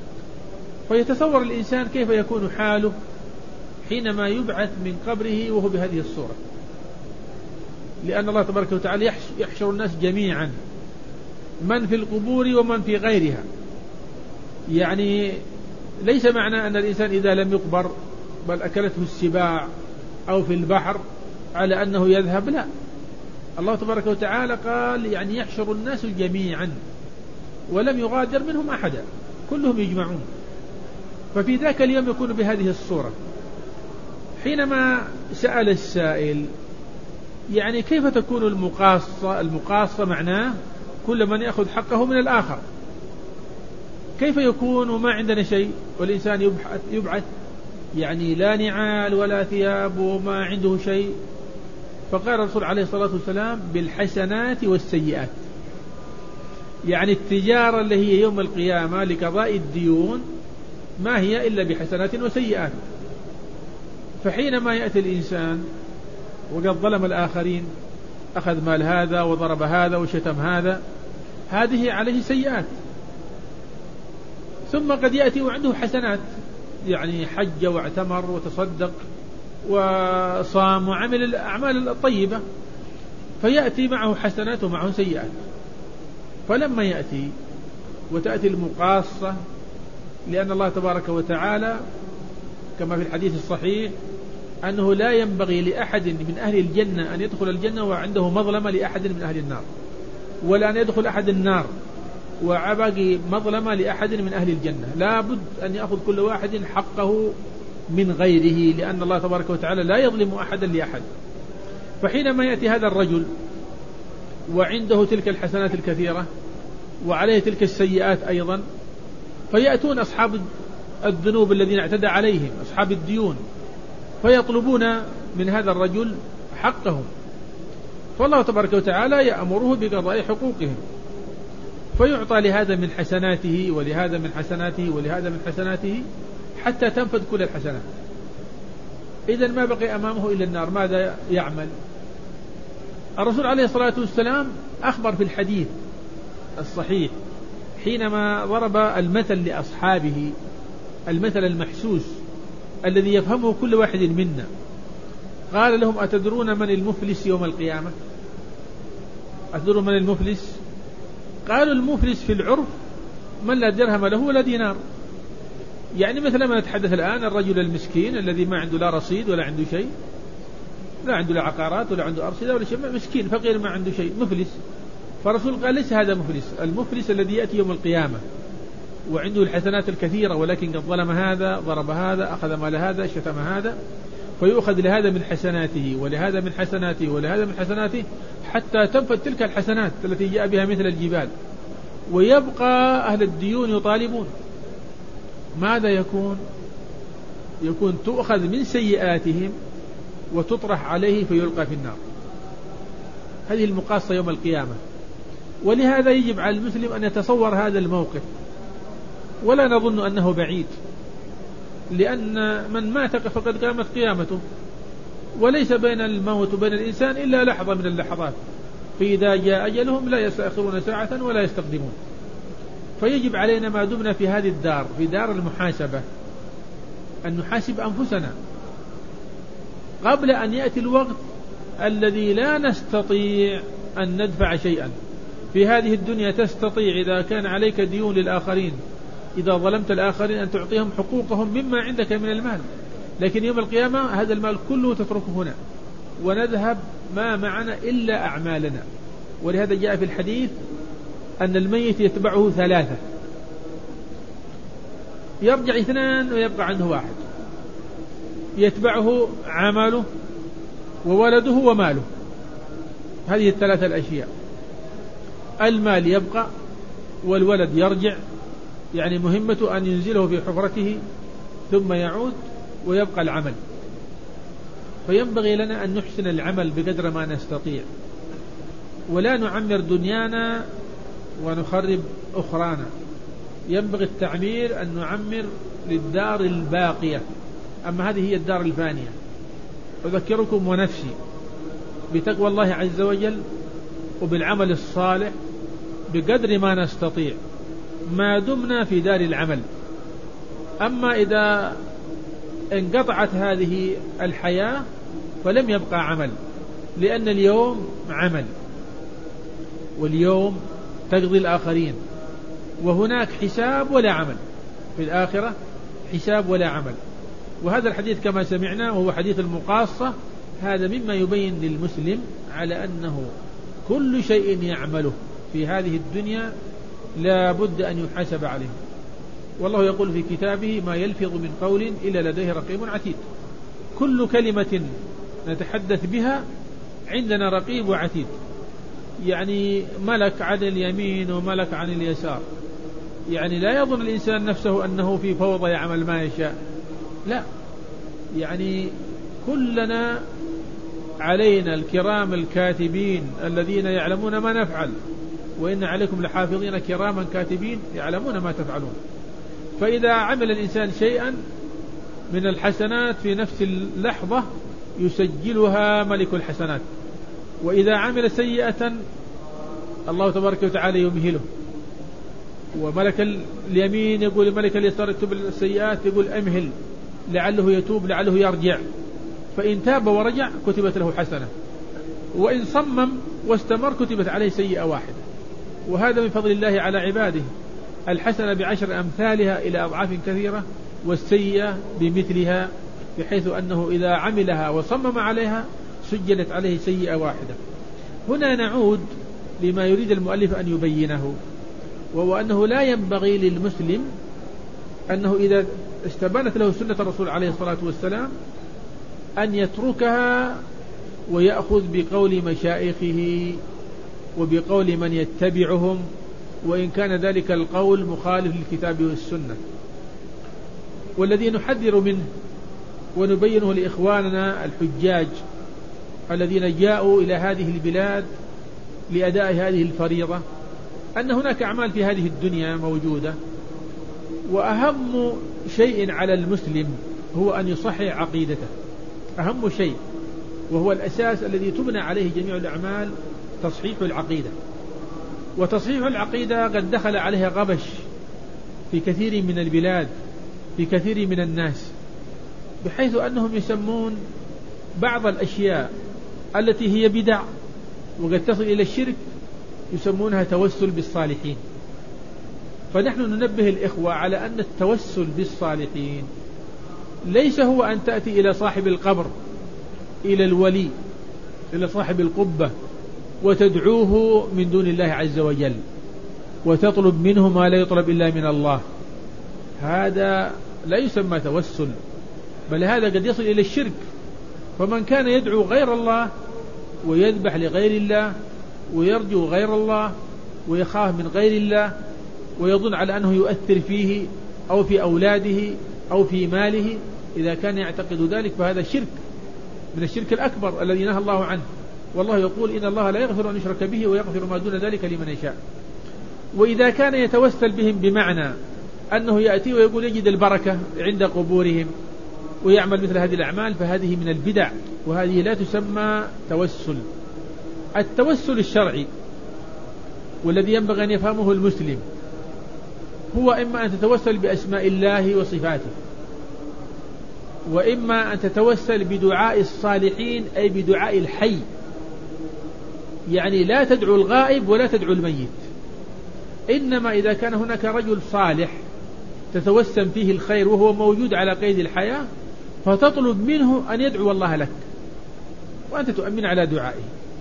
فيتصور الإنسان كيف يكون حاله حينما يبعث من قبره وهو بهذه الصورة، لأن الله تبارك وتعالى يحشر الناس جميعا، من في القبور ومن في غيرها. يعني ليس معنى أن الإنسان إذا لم يقبر بل أكلته السباع أو في البحر على أنه يذهب، لا، الله تبارك وتعالى قال يعني يحشر الناس جميعا ولم يغادر منهم أحدا، كلهم يجمعون. ففي ذاك اليوم يكون بهذه الصورة. حينما سأل السائل يعني كيف تكون المقاصة معناه كل من يأخذ حقه من الآخر، كيف يكون وما عندنا شيء والإنسان يبعث يعني لا نعال ولا ثياب وما عنده شيء؟ فقال الرسول عليه الصلاة والسلام: بالحسنات والسيئات. يعني التجارة اللي هي يوم القيامة لقضاء الديون ما هي إلا بحسنات وسيئات. فحينما يأتي الإنسان وقد ظلم الآخرين، أخذ مال هذا وضرب هذا وشتم هذا، هذه عليه سيئات. ثم قد يأتي وعنده حسنات، يعني حج واعتمر وتصدق وصام وعمل الأعمال الطيبة، فيأتي معه حسنات ومعه سيئات. فلما يأتي وتأتي المقاصة، لأن الله تبارك وتعالى كما في الحديث الصحيح أنه لا ينبغي لأحد من أهل الجنة أن يدخل الجنة وعنده مظلمة لأحد من أهل النار، ولا أن يدخل أحد النار وعبقي مظلمة لأحد من أهل الجنة. لا بد أن يأخذ كل واحد حقه من غيره، لأن الله تبارك وتعالى لا يظلم أحدا لأحد. فحينما يأتي هذا الرجل وعنده تلك الحسنات الكثيرة وعليه تلك السيئات أيضا، فيأتون أصحاب الذنوب الذين اعتدى عليهم، أصحاب الديون، فيطلبون من هذا الرجل حقهم، فالله تبارك وتعالى يأمره بقضاء حقوقهم، فيعطى لهذا من حسناته ولهذا من حسناته ولهذا من حسناته حتى تنفذ كل الحسنات. إذن ما بقي أمامه إلا النار. ماذا يعمل؟ الرسول عليه الصلاة والسلام أخبر في الحديث الصحيح حينما ضرب المثل لأصحابه، المثل المحسوس الذي يفهمه كل واحد منا، قال لهم: أتدرون من المفلس يوم القيامة؟ أتدرون من المفلس؟ قالوا: المفلس في العرف من لا درهم له ولا دينار. يعني مثل ما نتحدث الآن الرجل المسكين الذي ما عنده لا رصيد ولا عنده شيء، لا عنده لا عقارات ولا عنده أرصدة ولا شيء، مسكين فقير ما عنده شيء، مفلس. فالرسول قال: ليس هذا مفلس، المفلس الذي يأتي يوم القيامة وعنده الحسنات الكثيرة ولكن قد ظلم هذا، ضرب هذا، أخذ مال هذا، شتم هذا، فيؤخذ لهذا من حسناته ولهذا من حسناته ولهذا من حسناته حتى تنفذ تلك الحسنات التي جاء بها مثل الجبال، ويبقى أهل الديون يطالبون. ماذا يكون؟ يكون تؤخذ من سيئاتهم وتطرح عليه فيلقى في النار. هذه المقاصة يوم القيامة. ولهذا يجب على المسلم أن يتصور هذا الموقف، ولا نظن أنه بعيد، لأن من مات فقد قامت قيامته، وليس بين الموت وبين الإنسان إلا لحظة من اللحظات، فإذا جاء أجلهم لا يستأخرون ساعة ولا يستقدمون. فيجب علينا ما دمنا في هذه الدار، في دار المحاسبة، أن نحاسب أنفسنا قبل أن يأتي الوقت الذي لا نستطيع أن ندفع شيئا. في هذه الدنيا تستطيع إذا كان عليك ديون للآخرين، إذا ظلمت الآخرين، أن تعطيهم حقوقهم مما عندك من المال، لكن يوم القيامة هذا المال كله تتركه هنا ونذهب ما معنا إلا أعمالنا. ولهذا جاء في الحديث أن الميت يتبعه 3، يرجع 2 ويبقى عنده 1، يتبعه عمله وولده وماله. هذه 3 الأشياء، المال يبقى والولد يرجع، يعني مهمته أن ينزله في حفرته ثم يعود، ويبقى العمل. فينبغي لنا أن نحسن العمل بقدر ما نستطيع، ولا نعمر دنيانا ونخرب أخرانا. ينبغي التعمير أن نعمر للدار الباقية، أما هذه هي الدار الفانية. أذكركم ونفسي بتقوى الله عز وجل وبالعمل الصالح بقدر ما نستطيع ما دمنا في دار العمل. أما إذا انقطعت هذه الحياة فلم يبقى عمل، لأن اليوم عمل، واليوم تقضي الآخرين، وهناك حساب ولا عمل، في الآخرة حساب ولا عمل. وهذا الحديث كما سمعنا وهو حديث المقاصة، هذا مما يبين للمسلم على أنه كل شيء يعمله في هذه الدنيا لا بد أن يحاسب عليه. والله يقول في كتابه: ما يلفظ من قول إلا لديه رقيب عتيد. كل كلمة نتحدث بها عندنا رقيب وعتيد، يعني ملك عن اليمين وملك عن اليسار. يعني لا يظن الإنسان نفسه أنه في فوضى يعمل ما يشاء، لا، يعني كلنا علينا الكرام الكاتبين الذين يعلمون ما نفعل، وإن عليكم لحافظين كراما كاتبين يعلمون ما تفعلون. فإذا عمل الإنسان شيئا من الحسنات في نفس اللحظة يسجلها ملك الحسنات، وإذا عمل سيئة الله تبارك وتعالى يمهله، وملك اليمين يقول الملك اليسار يكتب السيئات، يقول أمهل لعله يتوب لعله يرجع، فإن تاب ورجع كتبت له حسنة، وإن صمم واستمر كتبت عليه سيئة واحدة. وهذا من فضل الله على عباده، الحسنة ب10 أمثالها إلى أضعاف كثيرة، والسيئة بمثلها، بحيث أنه إذا عملها وصمم عليها سجلت عليه سيئة واحدة. هنا نعود لما يريد المؤلف أن يبينه، وهو أنه لا ينبغي للمسلم أنه إذا استبانت له سنة الرسول عليه الصلاة والسلام أن يتركها ويأخذ بقول مشائخه وبقول من يتبعهم، وإن كان ذلك القول مخالف للكتاب والسنة. والذي نحذر منه ونبينه لإخواننا الحجاج الذين جاءوا إلى هذه البلاد لأداء هذه الفريضة أن هناك أعمال في هذه الدنيا موجودة، وأهم شيء على المسلم هو أن يصحح عقيدته، أهم شيء، وهو الأساس الذي تبنى عليه جميع الأعمال، تصحيح العقيدة. وتصحيح العقيدة قد دخل عليها غبش في كثير من البلاد، في كثير من الناس، بحيث أنهم يسمون بعض الأشياء التي هي بدع وقد تصل إلى الشرك يسمونها توسل بالصالحين. فنحن ننبه الإخوة على أن التوسل بالصالحين ليس هو أن تأتي إلى صاحب القبر، إلى الولي، إلى صاحب القبة، وتدعوه من دون الله عز وجل وتطلب منه ما لا يطلب إلا من الله. هذا لا يسمى توسل، بل هذا قد يصل إلى الشرك. فمن كان يدعو غير الله ويذبح لغير الله ويرجو غير الله ويخاف من غير الله ويظن على أنه يؤثر فيه أو في أولاده أو في ماله، إذا كان يعتقد ذلك فهذا شرك من الشرك الأكبر الذي نهى الله عنه. والله يقول إن الله لا يغفر أن يشرك به ويغفر ما دون ذلك لمن يشاء. وإذا كان يتوسل بهم بمعنى أنه يأتي ويقول يجد البركة عند قبورهم ويعمل مثل هذه الأعمال، فهذه من البدع، وهذه لا تسمى توسل. التوسل الشرعي والذي ينبغي أن يفهمه المسلم هو إما أن تتوسل بأسماء الله وصفاته، وإما أن تتوسل بدعاء الصالحين أي بدعاء الحي، يعني لا تدعو الغائب ولا تدعو الميت، إنما إذا كان هناك رجل صالح تتوسم فيه الخير وهو موجود على قيد الحياة فتطلب منه أن يدعو الله لك وأنت تؤمن على دعائه.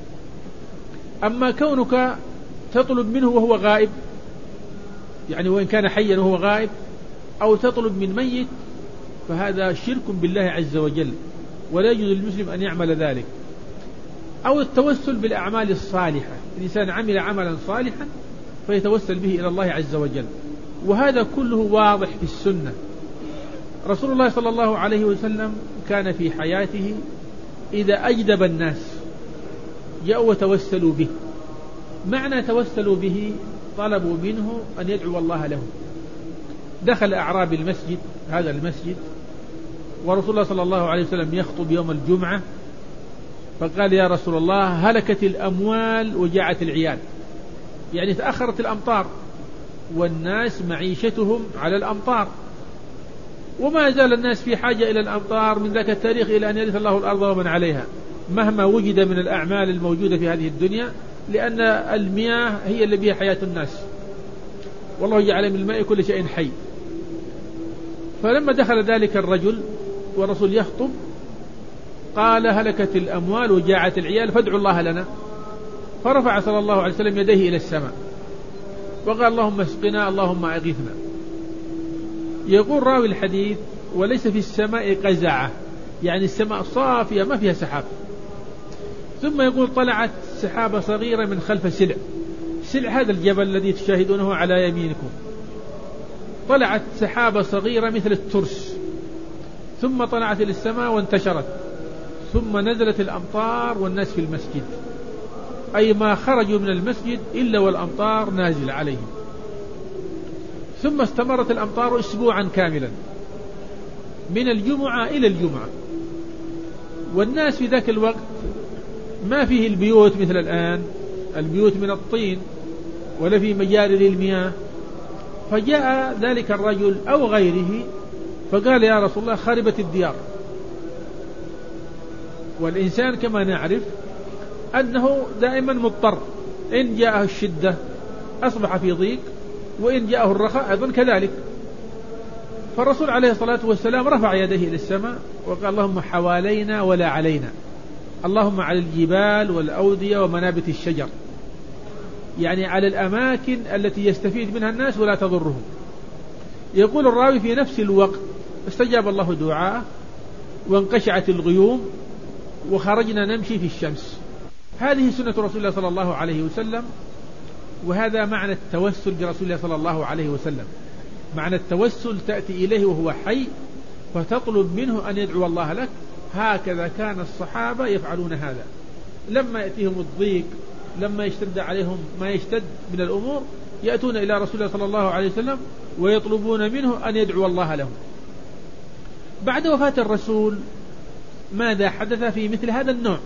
أما كونك تطلب منه وهو غائب، يعني وإن كان حيا وهو غائب، أو تطلب من ميت، فهذا شرك بالله عز وجل، ولا يجوز للمسلم أن يعمل ذلك. أو التوسل بالأعمال الصالحة، الإنسان عمل عملا صالحا فيتوسل به إلى الله عز وجل، وهذا كله واضح في السنة. رسول الله صلى الله عليه وسلم كان في حياته إذا أجدب الناس جاءوا وتوسلوا به. معنى توسلوا به طلبوا منه أن يدعو الله له. دخل أعراب المسجد، هذا المسجد، ورسول الله صلى الله عليه وسلم يخطب يوم الجمعة، فقال يا رسول الله هلكت الأموال وجاعت العيال، يعني تأخرت الأمطار والناس معيشتهم على الأمطار، وما زال الناس في حاجة إلى الأمطار من ذاك التاريخ إلى أن يرث الله الأرض ومن عليها مهما وجد من الأعمال الموجودة في هذه الدنيا، لأن المياه هي اللي بها حياة الناس، والله جعل من الماء كل شيء حي. فلما دخل ذلك الرجل والرسول يخطب قال هلكت الأموال وجاعت العيال فادعوا الله لنا. فرفع صلى الله عليه وسلم يديه إلى السماء وقال اللهم اسقنا اللهم أغثنا. يقول راوي الحديث وليس في السماء قزعة، يعني السماء صافية ما فيها سحاب. ثم يقول طلعت سحابة صغيرة من خلف سلع هذا الجبل الذي تشاهدونه على يمينكم، طلعت سحابة صغيرة مثل الترس، ثم طلعت إلى السماء وانتشرت، ثم نزلت الأمطار والناس في المسجد، أي ما خرجوا من المسجد إلا والأمطار نازل عليهم. ثم استمرت الأمطار أسبوعا كاملا من الجمعة إلى الجمعة، والناس في ذاك الوقت ما فيه البيوت مثل الآن، البيوت من الطين ولا في مجاري المياه. فجاء ذلك الرجل أو غيره فقال يا رسول الله خربت الديار. والإنسان كما نعرف أنه دائما مضطر، إن جاءه الشدة أصبح في ضيق، وإن جاءه الرخاء أيضا كذلك. فالرسول عليه الصلاة والسلام رفع يديه إلى السماء وقال اللهم حوالينا ولا علينا، اللهم على الجبال والأودية ومنابت الشجر، يعني على الأماكن التي يستفيد منها الناس ولا تضرهم. يقول الراوي في نفس الوقت استجاب الله دعاءه وانقشعت الغيوم وخرجنا نمشي في الشمس. هذه سنة رسول الله صلى الله عليه وسلم، وهذا معنى التوسل برسول الله صلى الله عليه وسلم. معنى التوسل تأتي إليه وهو حي فتطلب منه أن يدعو الله لك. هكذا كان الصحابة يفعلون هذا لما يأتيهم الضيق، لما يشتد عليهم ما يشتد من الأمور، يأتون إلى رسول الله صلى الله عليه وسلم ويطلبون منه أن يدعو الله لهم. بعد وفاة الرسول ماذا حدث في مثل هذا النوع؟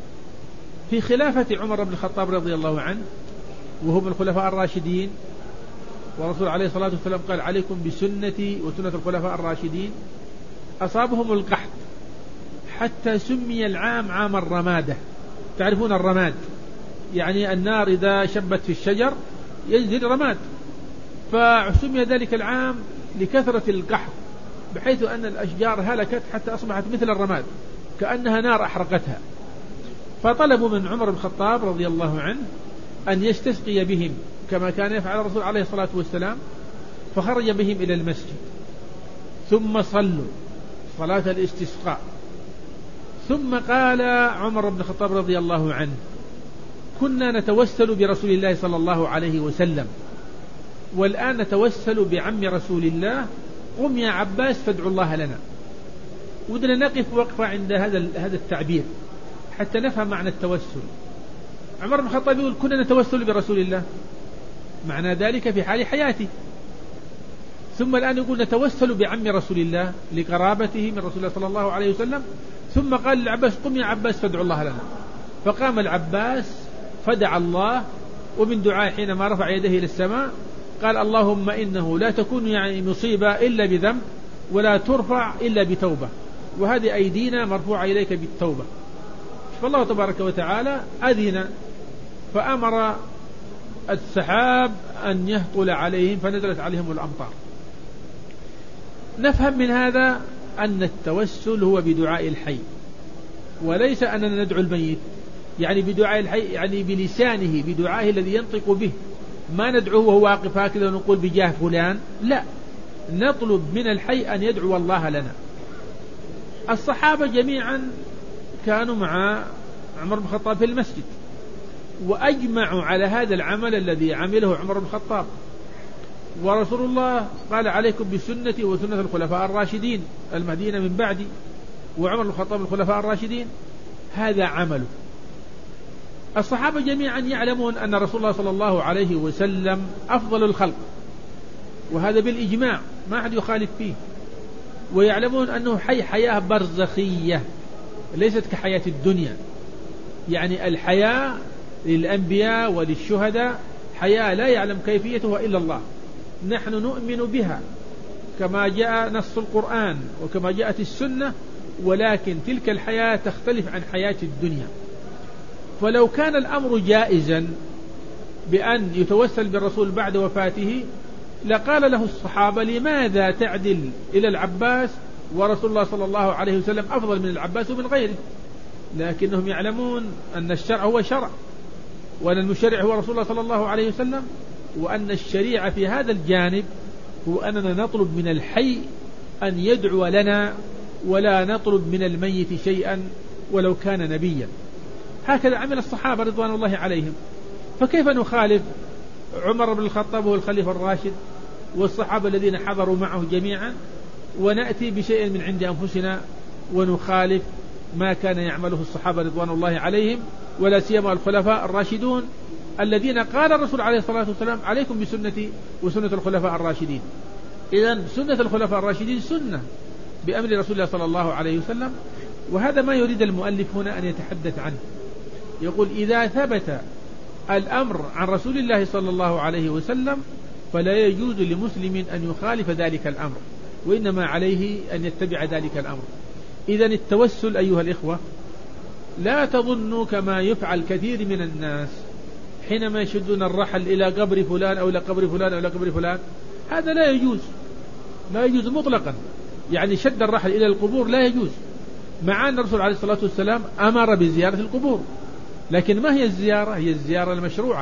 في خلافة عمر بن الخطاب رضي الله عنه وهو من الخلفاء الراشدين، والرسول عليه الصلاة والسلام قال عليكم بسنتي وسنة الخلفاء الراشدين، أصابهم القحط حتى سمي العام عام الرمادة. تعرفون الرماد يعني النار إذا شبت في الشجر ينزل رماد، فسمي ذلك العام لكثرة القحط بحيث أن الأشجار هلكت حتى أصبحت مثل الرماد كأنها نار أحرقتها. فطلبوا من عمر بن الخطاب رضي الله عنه أن يستسقي بهم كما كان يفعل الرسول عليه الصلاة والسلام، فخرج بهم إلى المسجد ثم صلوا صلاة الاستسقاء. ثم قال عمر بن الخطاب رضي الله عنه كنا نتوسل برسول الله صلى الله عليه وسلم، والآن نتوسل بعم رسول الله، قم يا عباس فادعوا الله لنا. ودنا نقف وقفة عند هذا التعبير حتى نفهم معنى التوسل. عمر بن الخطاب يقول كنا نتوسل برسول الله، معنى ذلك في حال حياته، ثم الآن يقول نتوسل بعم رسول الله لقرابته من رسول الله صلى الله عليه وسلم. ثم قال للعباس قم يا عباس فادعوا الله لنا، فقام العباس فدعا الله، ومن دعاء حينما رفع يديه إلى السماء قال اللهم إنه لا تكون يعني مصيبة إلا بذنب ولا ترفع إلا بتوبة، وهذه أيدينا مرفوعة إليك بالتوبة. فالله تبارك وتعالى أذن فأمر السحاب أن يهطل عليهم فنزلت عليهم الأمطار. نفهم من هذا أن التوسل هو بدعاء الحي، وليس أننا ندعو الميت يعني بدعاء الحي يعني بلسانه بدعائه الذي ينطق به، ما ندعوه وهو واقف هكذا ونقول بجاه فلان، لا، نطلب من الحي أن يدعو الله لنا. الصحابة جميعا كانوا مع عمر بن الخطاب في المسجد وأجمعوا على هذا العمل الذي عمله عمر بن الخطاب، ورسول الله قال عليكم بسنتي وسنة الخلفاء الراشدين المهديين من بعدي، وعمر بن الخطاب الخلفاء الراشدين هذا عمله. الصحابة جميعا يعلمون أن رسول الله صلى الله عليه وسلم أفضل الخلق، وهذا بالإجماع ما أحد يخالف فيه، ويعلمون أنه حي حياة برزخية ليست كحياة الدنيا، يعني الحياة للأنبياء وللشهداء حياة لا يعلم كيفيتها إلا الله، نحن نؤمن بها كما جاء نص القرآن وكما جاءت السنة، ولكن تلك الحياة تختلف عن حياة الدنيا. فلو كان الأمر جائزا بأن يتوسل بالرسول بعد وفاته لقال له الصحابة لماذا تعدل إلى العباس ورسول الله صلى الله عليه وسلم أفضل من العباس ومن غيره، لكنهم يعلمون أن الشرع هو شرع، وأن المشرع هو رسول الله صلى الله عليه وسلم، وأن الشريعة في هذا الجانب هو أننا نطلب من الحي أن يدعو لنا ولا نطلب من الميت شيئا ولو كان نبيا. هكذا عمل الصحابة رضوان الله عليهم، فكيف نخالف عمر بن الخطاب وهو الخليفة الراشد والصحابة الذين حضروا معه جميعا، ونأتي بشيء من عند أنفسنا ونخالف ما كان يعمله الصحابة رضوان الله عليهم، ولا سيما الخلفاء الراشدون الذين قال الرسول عليه الصلاة والسلام عليكم بسنتي وسنة الخلفاء الراشدين. إذن سنة الخلفاء الراشدين سنة بأمر رسول الله صلى الله عليه وسلم، وهذا ما يريد المؤلف هنا أن يتحدث عنه. يقول إذا ثبت الأمر عن رسول الله صلى الله عليه وسلم، فلا يجوز لمسلم أن يخالف ذلك الأمر، وإنما عليه أن يتبع ذلك الأمر. إذن التوسل أيها الإخوة لا تظنوا كما يفعل كثير من الناس حينما يشدون الرحل إلى قبر فلان أو إلى قبر فلان أو إلى قبر فلان، هذا لا يجوز، لا يجوز مطلقا. يعني شد الرحل إلى القبور لا يجوز، مع أن الرسول عليه الصلاة والسلام أمر بزيارة القبور، لكن ما هي الزيارة؟ هي الزيارة المشروعة.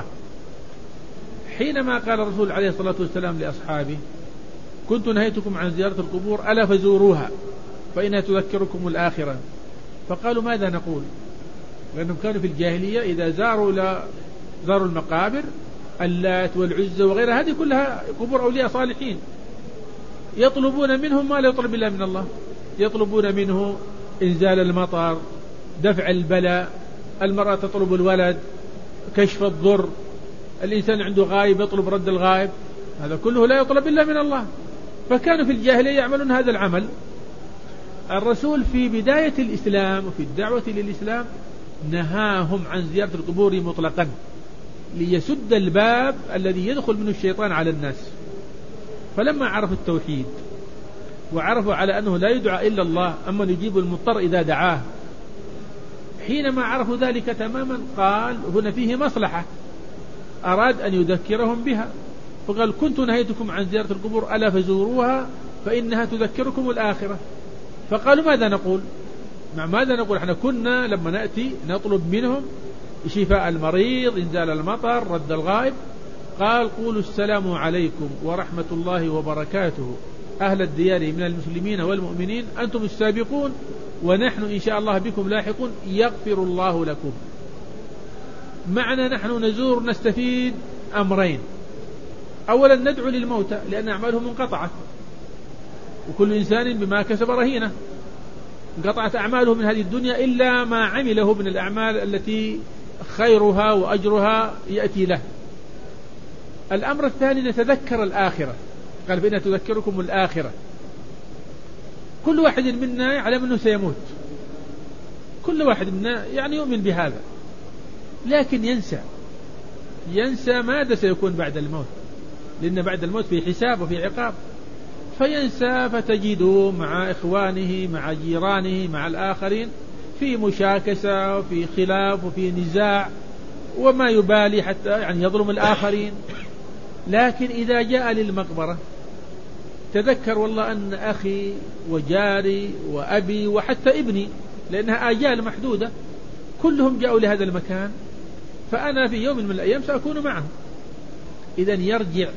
حينما قال الرسول عليه الصلاة والسلام لأصحابه: كنت نهيتكم عن زيارة القبور ألا فزوروها فإنها تذكركم الآخرة، فقالوا: ماذا نقول؟ لأنهم كانوا في الجاهلية إذا زاروا المقابر اللات والعزى وغيرها، هذه كلها قبور أولياء صالحين، يطلبون منهم ما لا يطلب إلا من الله، يطلبون منه إنزال المطر، دفع البلاء، المرأة تطلب الولد، كشف الضر، الإنسان عنده غائب يطلب رد الغائب، هذا كله لا يطلب إلا من الله. فكانوا في الجاهلية يعملون هذا العمل. الرسول في بداية الإسلام وفي الدعوة للإسلام نهاهم عن زيارة القبور مطلقا، ليسد الباب الذي يدخل منه الشيطان على الناس. فلما عرفوا التوحيد وعرفوا على أنه لا يدعى إلا الله، أما يجيب المضطر إذا دعاه، حينما عرفوا ذلك تماما قال: هنا فيه مصلحة، أراد أن يذكرهم بها، فقال: كنت نهيتكم عن زيارة القبور ألا فزوروها فإنها تذكركم الآخرة. فقالوا: ماذا نقول؟ ماذا نقول؟ احنا كنا لما نأتي نطلب منهم شفاء المريض، إنزال المطر، رد الغائب. قال: قولوا السلام عليكم ورحمة الله وبركاته أهل الديار من المسلمين والمؤمنين، أنتم السابقون ونحن إن شاء الله بكم لاحقون، يغفر الله لكم. معنى نحن نزور نستفيد أمرين: أولا ندعو للموتى لأن أعمالهم منقطعة، وكل إنسان بما كسب رهينة، انقطعت أعماله من هذه الدنيا إلا ما عمله من الأعمال التي خيرها وأجرها يأتي له. الأمر الثاني نتذكر الآخرة، قال: فإنها تذكركم الآخرة. كل واحد منا يعلم أنه سيموت، كل واحد منا يعني يؤمن بهذا، لكن ينسى ماذا سيكون بعد الموت، لأن بعد الموت في حساب وفي عقاب، فينسى، فتجده مع إخوانه مع جيرانه مع الآخرين في مشاكسة وفي خلاف وفي نزاع، وما يبالي حتى يعني يظلم الآخرين. لكن إذا جاء للمقبرة تذكر: والله أن أخي وجاري وأبي وحتى ابني، لأنها آجال محدودة، كلهم جاءوا لهذا المكان، فأنا في يوم من الأيام سأكون معهم. إذن يرجع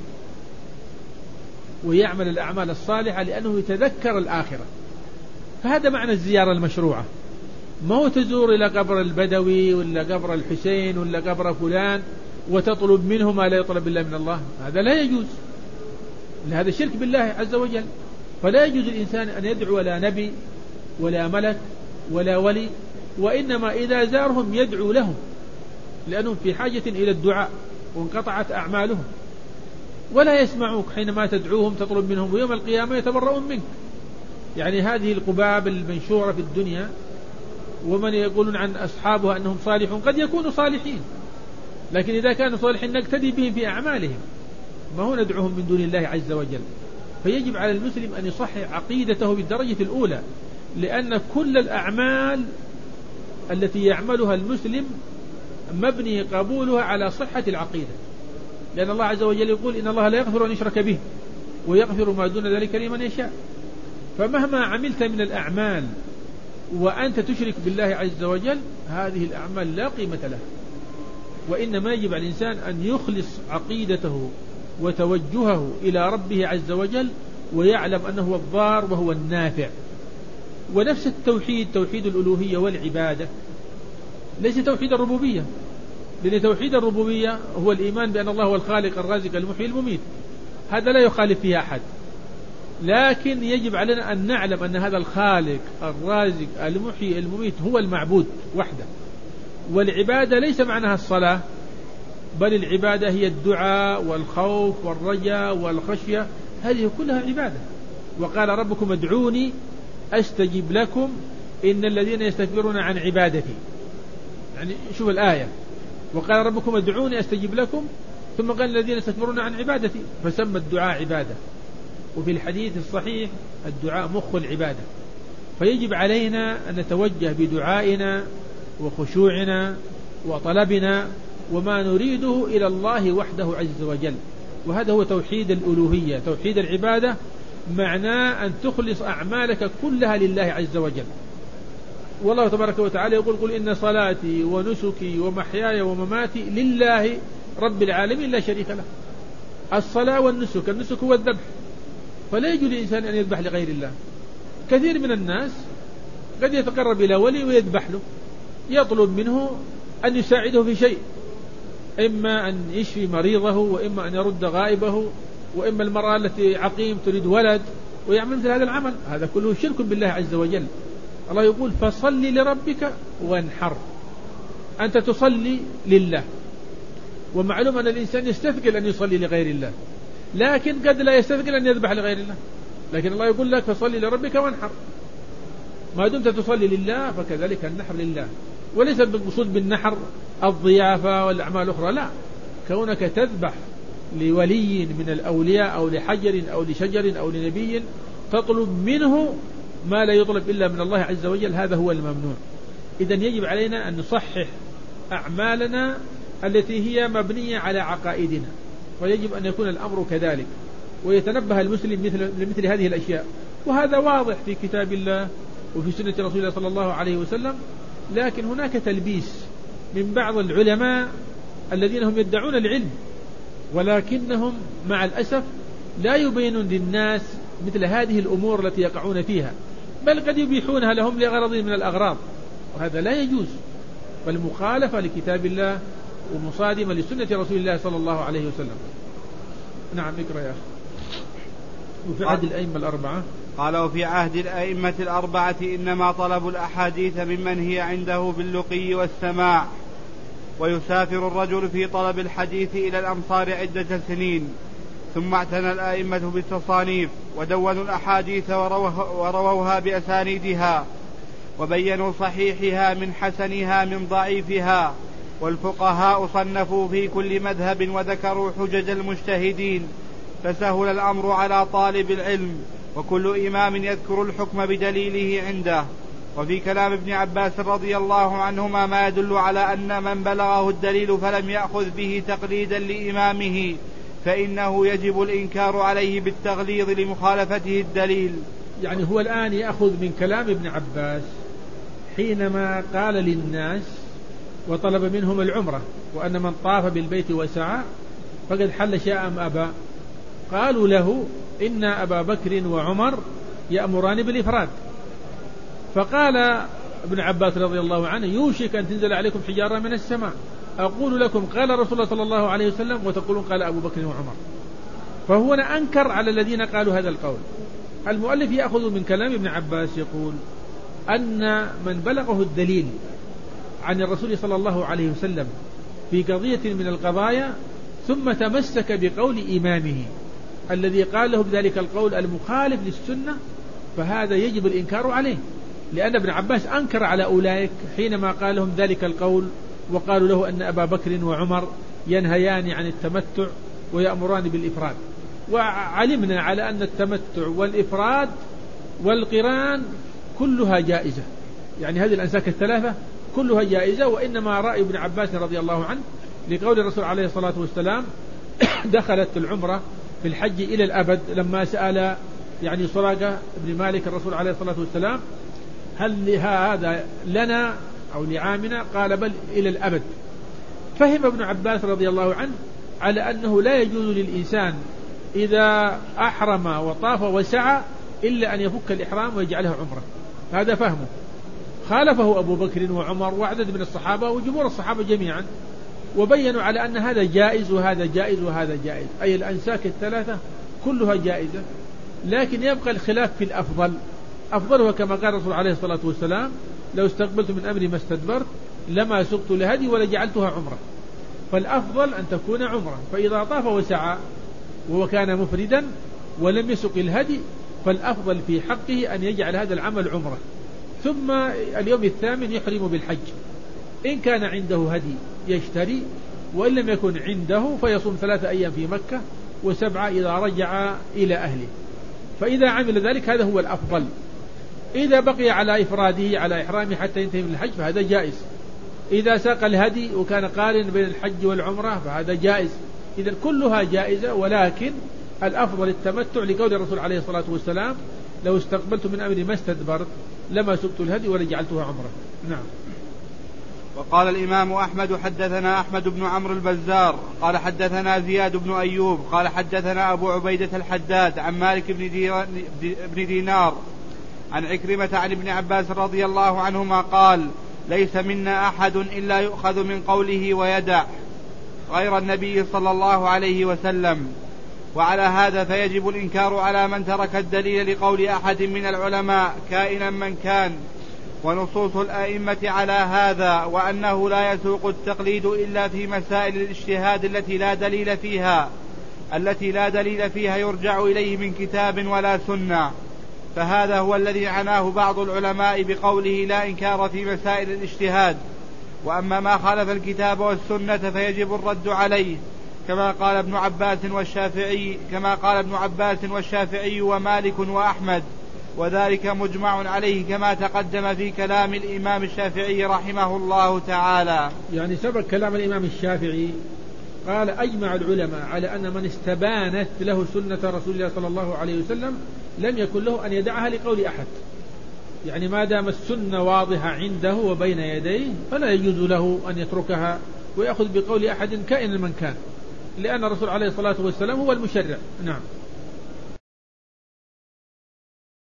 ويعمل الأعمال الصالحة لأنه يتذكر الآخرة. فهذا معنى الزيارة المشروعة، ما هو تزور إلى قبر البدوي ولا قبر الحسين ولا قبر فلان وتطلب منه ما لا يطلب إلا من الله، هذا لا يجوز، هذا شرك بالله عز وجل. فلا يجوز الإنسان أن يدعو لا نبي ولا ملك ولا ولي، وإنما إذا زارهم يدعو لهم، لأنهم في حاجة إلى الدعاء وانقطعت أعمالهم، ولا يسمعوك حينما تدعوهم تطلب منهم، ويوم القيامة يتبرؤون منك. يعني هذه القباب المنشورة في الدنيا، ومن يقولون عن أصحابها أنهم صالحون، قد يكونوا صالحين، لكن إذا كانوا صالحين نقتدي بهم في أعمالهم، ما هو ندعوهم من دون الله عز وجل. فيجب على المسلم أن يصحح عقيدته بالدرجة الأولى، لأن كل الأعمال التي يعملها المسلم مبني قبولها على صحة العقيدة، لأن الله عز وجل يقول: إن الله لا يغفر أن يشرك به ويغفر ما دون ذلك لمن يشاء. فمهما عملت من الأعمال وأنت تشرك بالله عز وجل، هذه الأعمال لا قيمة لها. وإنما يجب على الإنسان أن يخلص عقيدته وتوجهه إلى ربه عز وجل، ويعلم أنه هو الضار وهو النافع. ونفس التوحيد، توحيد الألوهية والعبادة، ليس توحيد الربوبية، لأن توحيد الربوبية هو الإيمان بأن الله هو الخالق الرازق المحيي المميت، هذا لا يخالف فيه أحد. لكن يجب علينا أن نعلم أن هذا الخالق الرازق المحيي المميت هو المعبود وحده. والعبادة ليس معناها الصلاة، بل العبادة هي الدعاء والخوف والرجاء والخشية، هذه كلها عبادة. وقال: ربكم ادعوني أستجب لكم إن الذين يستكبرون عن عبادتي. يعني شوف الآية، وقال ربكم ادعوني أستجب لكم، ثم قال الذين يستكبرون عن عبادتي، فسمى الدعاء عبادة. وفي الحديث الصحيح الدعاء مخ العبادة، فيجب علينا أن نتوجه بدعائنا وخشوعنا وطلبنا وما نريده إلى الله وحده عز وجل. وهذا هو توحيد الألوهية، توحيد العبادة، معناه أن تخلص أعمالك كلها لله عز وجل. والله تبارك وتعالى يقول قل إن صلاتي ونسكي ومحياي ومماتي لله رب العالمين لا شريك له. الصلاة والنسك، النسك هو الذبح، فلا يجوز للإنسان أن يذبح لغير الله. كثير من الناس قد يتقرب إلى ولي ويذبح له، يطلب منه أن يساعده في شيء، إما أن يشفي مريضه، وإما أن يرد غائبه، وإما المرأة التي عقيم تريد ولد، ويعمل مثل هذا العمل. هذا كله شرك بالله عز وجل. الله يقول فصل لربك وانحر، أنت تصلي لله، ومعلوم أن الإنسان يستثقل أن يصلي لغير الله، لكن قد لا يستثقل أن يذبح لغير الله. لكن الله يقول لك فصل لربك وانحر، ما دمت تصلي لله فكذلك النحر لله. وليس المقصود بالنحر الضيافة والأعمال الأخرى، لا، كونك تذبح لولي من الأولياء أو لحجر أو لشجر أو لنبي تطلب منه ما لا يطلب إلا من الله عز وجل، هذا هو الممنوع. إذن يجب علينا أن نصحح أعمالنا التي هي مبنية على عقائدنا، ويجب أن يكون الأمر كذلك، ويتنبه المسلم لمثل هذه الأشياء. وهذا واضح في كتاب الله وفي سنة رسول الله صلى الله عليه وسلم. لكن هناك تلبيس من بعض العلماء الذين هم يدعون العلم، ولكنهم مع الأسف لا يبينون للناس مثل هذه الأمور التي يقعون فيها، بل قد يبيحونها لهم لغرض من الأغراض، وهذا لا يجوز، بل مخالفة لكتاب الله ومصادمة لسنة رسول الله صلى الله عليه وسلم. نعم، اقرأ يا أخي. وفي عهد الأئمة الأربعة قال وفي عهد الأئمة الأربعة إنما طلب الأحاديث ممن هي عنده باللقي والسماع، ويسافر الرجل في طلب الحديث إلى الأمصار عدة سنين، ثم اعتنى الأئمة بالتصانيف ودونوا الأحاديث ورووها بأسانيدها، وبينوا صحيحها من حسنها من ضعيفها، والفقهاء صنفوا في كل مذهب وذكروا حجج المجتهدين، فسهل الأمر على طالب العلم، وكل إمام يذكر الحكم بدليله عنده. وفي كلام ابن عباس رضي الله عنهما ما يدل على أن من بلغه الدليل فلم يأخذ به تقليدا لإمامه فإنه يجب الإنكار عليه بالتغليظ لمخالفته الدليل. يعني هو الآن يأخذ من كلام ابن عباس حينما قال للناس وطلب منهم العمرة، وأن من طاف بالبيت وسعى فقد حل شاء أم أبى. قالوا له إن أبا بكر وعمر يأمران بالإفراد، فقال ابن عباس رضي الله عنه يوشك أن تنزل عليكم حجارة من السماء، أقول لكم قال رسول الله صلى الله عليه وسلم وتقولون قال أبو بكر وعمر. فهو أنكر على الذين قالوا هذا القول. المؤلف يأخذ من كلام ابن عباس يقول أن من بلغه الدليل عن الرسول صلى الله عليه وسلم في قضية من القضايا ثم تمسك بقول إمامه الذي قال له بذلك القول المخالف للسنة، فهذا يجب الإنكار عليه، لأن ابن عباس أنكر على أولئك حينما قال لهم ذلك القول وقالوا له أن أبا بكر وعمر ينهيان عن التمتع ويأمران بالإفراد. وعلمنا على أن التمتع والإفراد والقران كلها جائزة، يعني هذه الأنساك الثلاثة كلها جائزة. وإنما رأي ابن عباس رضي الله عنه لقول الرسول عليه الصلاة والسلام دخلت العمرة في الحج إلى الأبد، لما سأل يعني سراقة بن مالك الرسول عليه الصلاة والسلام هل هذا لنا أو لعامنا؟ قال بل إلى الأبد. فهم ابن عباس رضي الله عنه على أنه لا يجوز للإنسان إذا أحرم وطاف وسعى إلا أن يفك الإحرام ويجعلها عمرة، هذا فهمه. خالفه أبو بكر وعمر وعدد من الصحابة وجمهور الصحابة جميعا، وبينوا على أن هذا جائز وهذا جائز وهذا جائز، أي الأنساك الثلاثة كلها جائزة. لكن يبقى الخلاف في الأفضل، أفضلها كما قال الرسول عليه الصلاة والسلام لو استقبلت من أمري ما استدبرت لما سقت لهدي ولجعلتها عمرة. فالأفضل أن تكون عمرة، فإذا طاف وسعى وهو كان مفردا ولم يسق الهدي فالأفضل في حقه أن يجعل هذا العمل عمرة، ثم اليوم الثامن يحرم بالحج. إن كان عنده هدي يشتري، وإن لم يكن عنده فيصوم 3 أيام في مكة و7 إذا رجع إلى أهله. فإذا عمل ذلك هذا هو الأفضل. إذا بقي على إفراده على إحرامه حتى ينتهي من الحج فهذا جائز. إذا ساق الهدي وكان قارن بين الحج والعمرة فهذا جائز. إذا كلها جائزة، ولكن الأفضل التمتع لقول الرسول عليه الصلاة والسلام: لو استقبلت من أمري ما استدبرت لما سقت الهدي ولجعلتها عمرة. نعم. وقال الإمام أحمد: حدثنا أحمد بن عمرو البزار قال حدثنا زياد بن أيوب قال حدثنا أبو عبيدة الحداد عن مالك بن دينار عن عكرمة عن ابن عباس رضي الله عنهما قال: ليس منا أحد إلا يؤخذ من قوله ويدع غير النبي صلى الله عليه وسلم. وعلى هذا فيجب الإنكار على من ترك الدليل لقول أحد من العلماء كائنا من كان، ونصوص الأئمة على هذا، وأنه لا يسوق التقليد إلا في مسائل الاجتهاد التي لا دليل فيها يرجع إليه من كتاب ولا سنة. فهذا هو الذي عناه بعض العلماء بقوله لا إنكار في مسائل الاجتهاد. وأما ما خالف الكتاب والسنة فيجب الرد عليه، كما قال ابن عباس والشافعي ومالك وأحمد، وذلك مجمع عليه كما تقدم في كلام الإمام الشافعي رحمه الله تعالى. يعني سبق كلام الإمام الشافعي قال: أجمع العلماء على أن من استبانت له سنة رسول الله صلى الله عليه وسلم لم يكن له أن يدعها لقول أحد. يعني ما دام السنة واضحة عنده وبين يديه فلا يجوز له أن يتركها ويأخذ بقول أحد كائن من كان، لأن الرسول عليه الصلاة والسلام هو المشرع. نعم.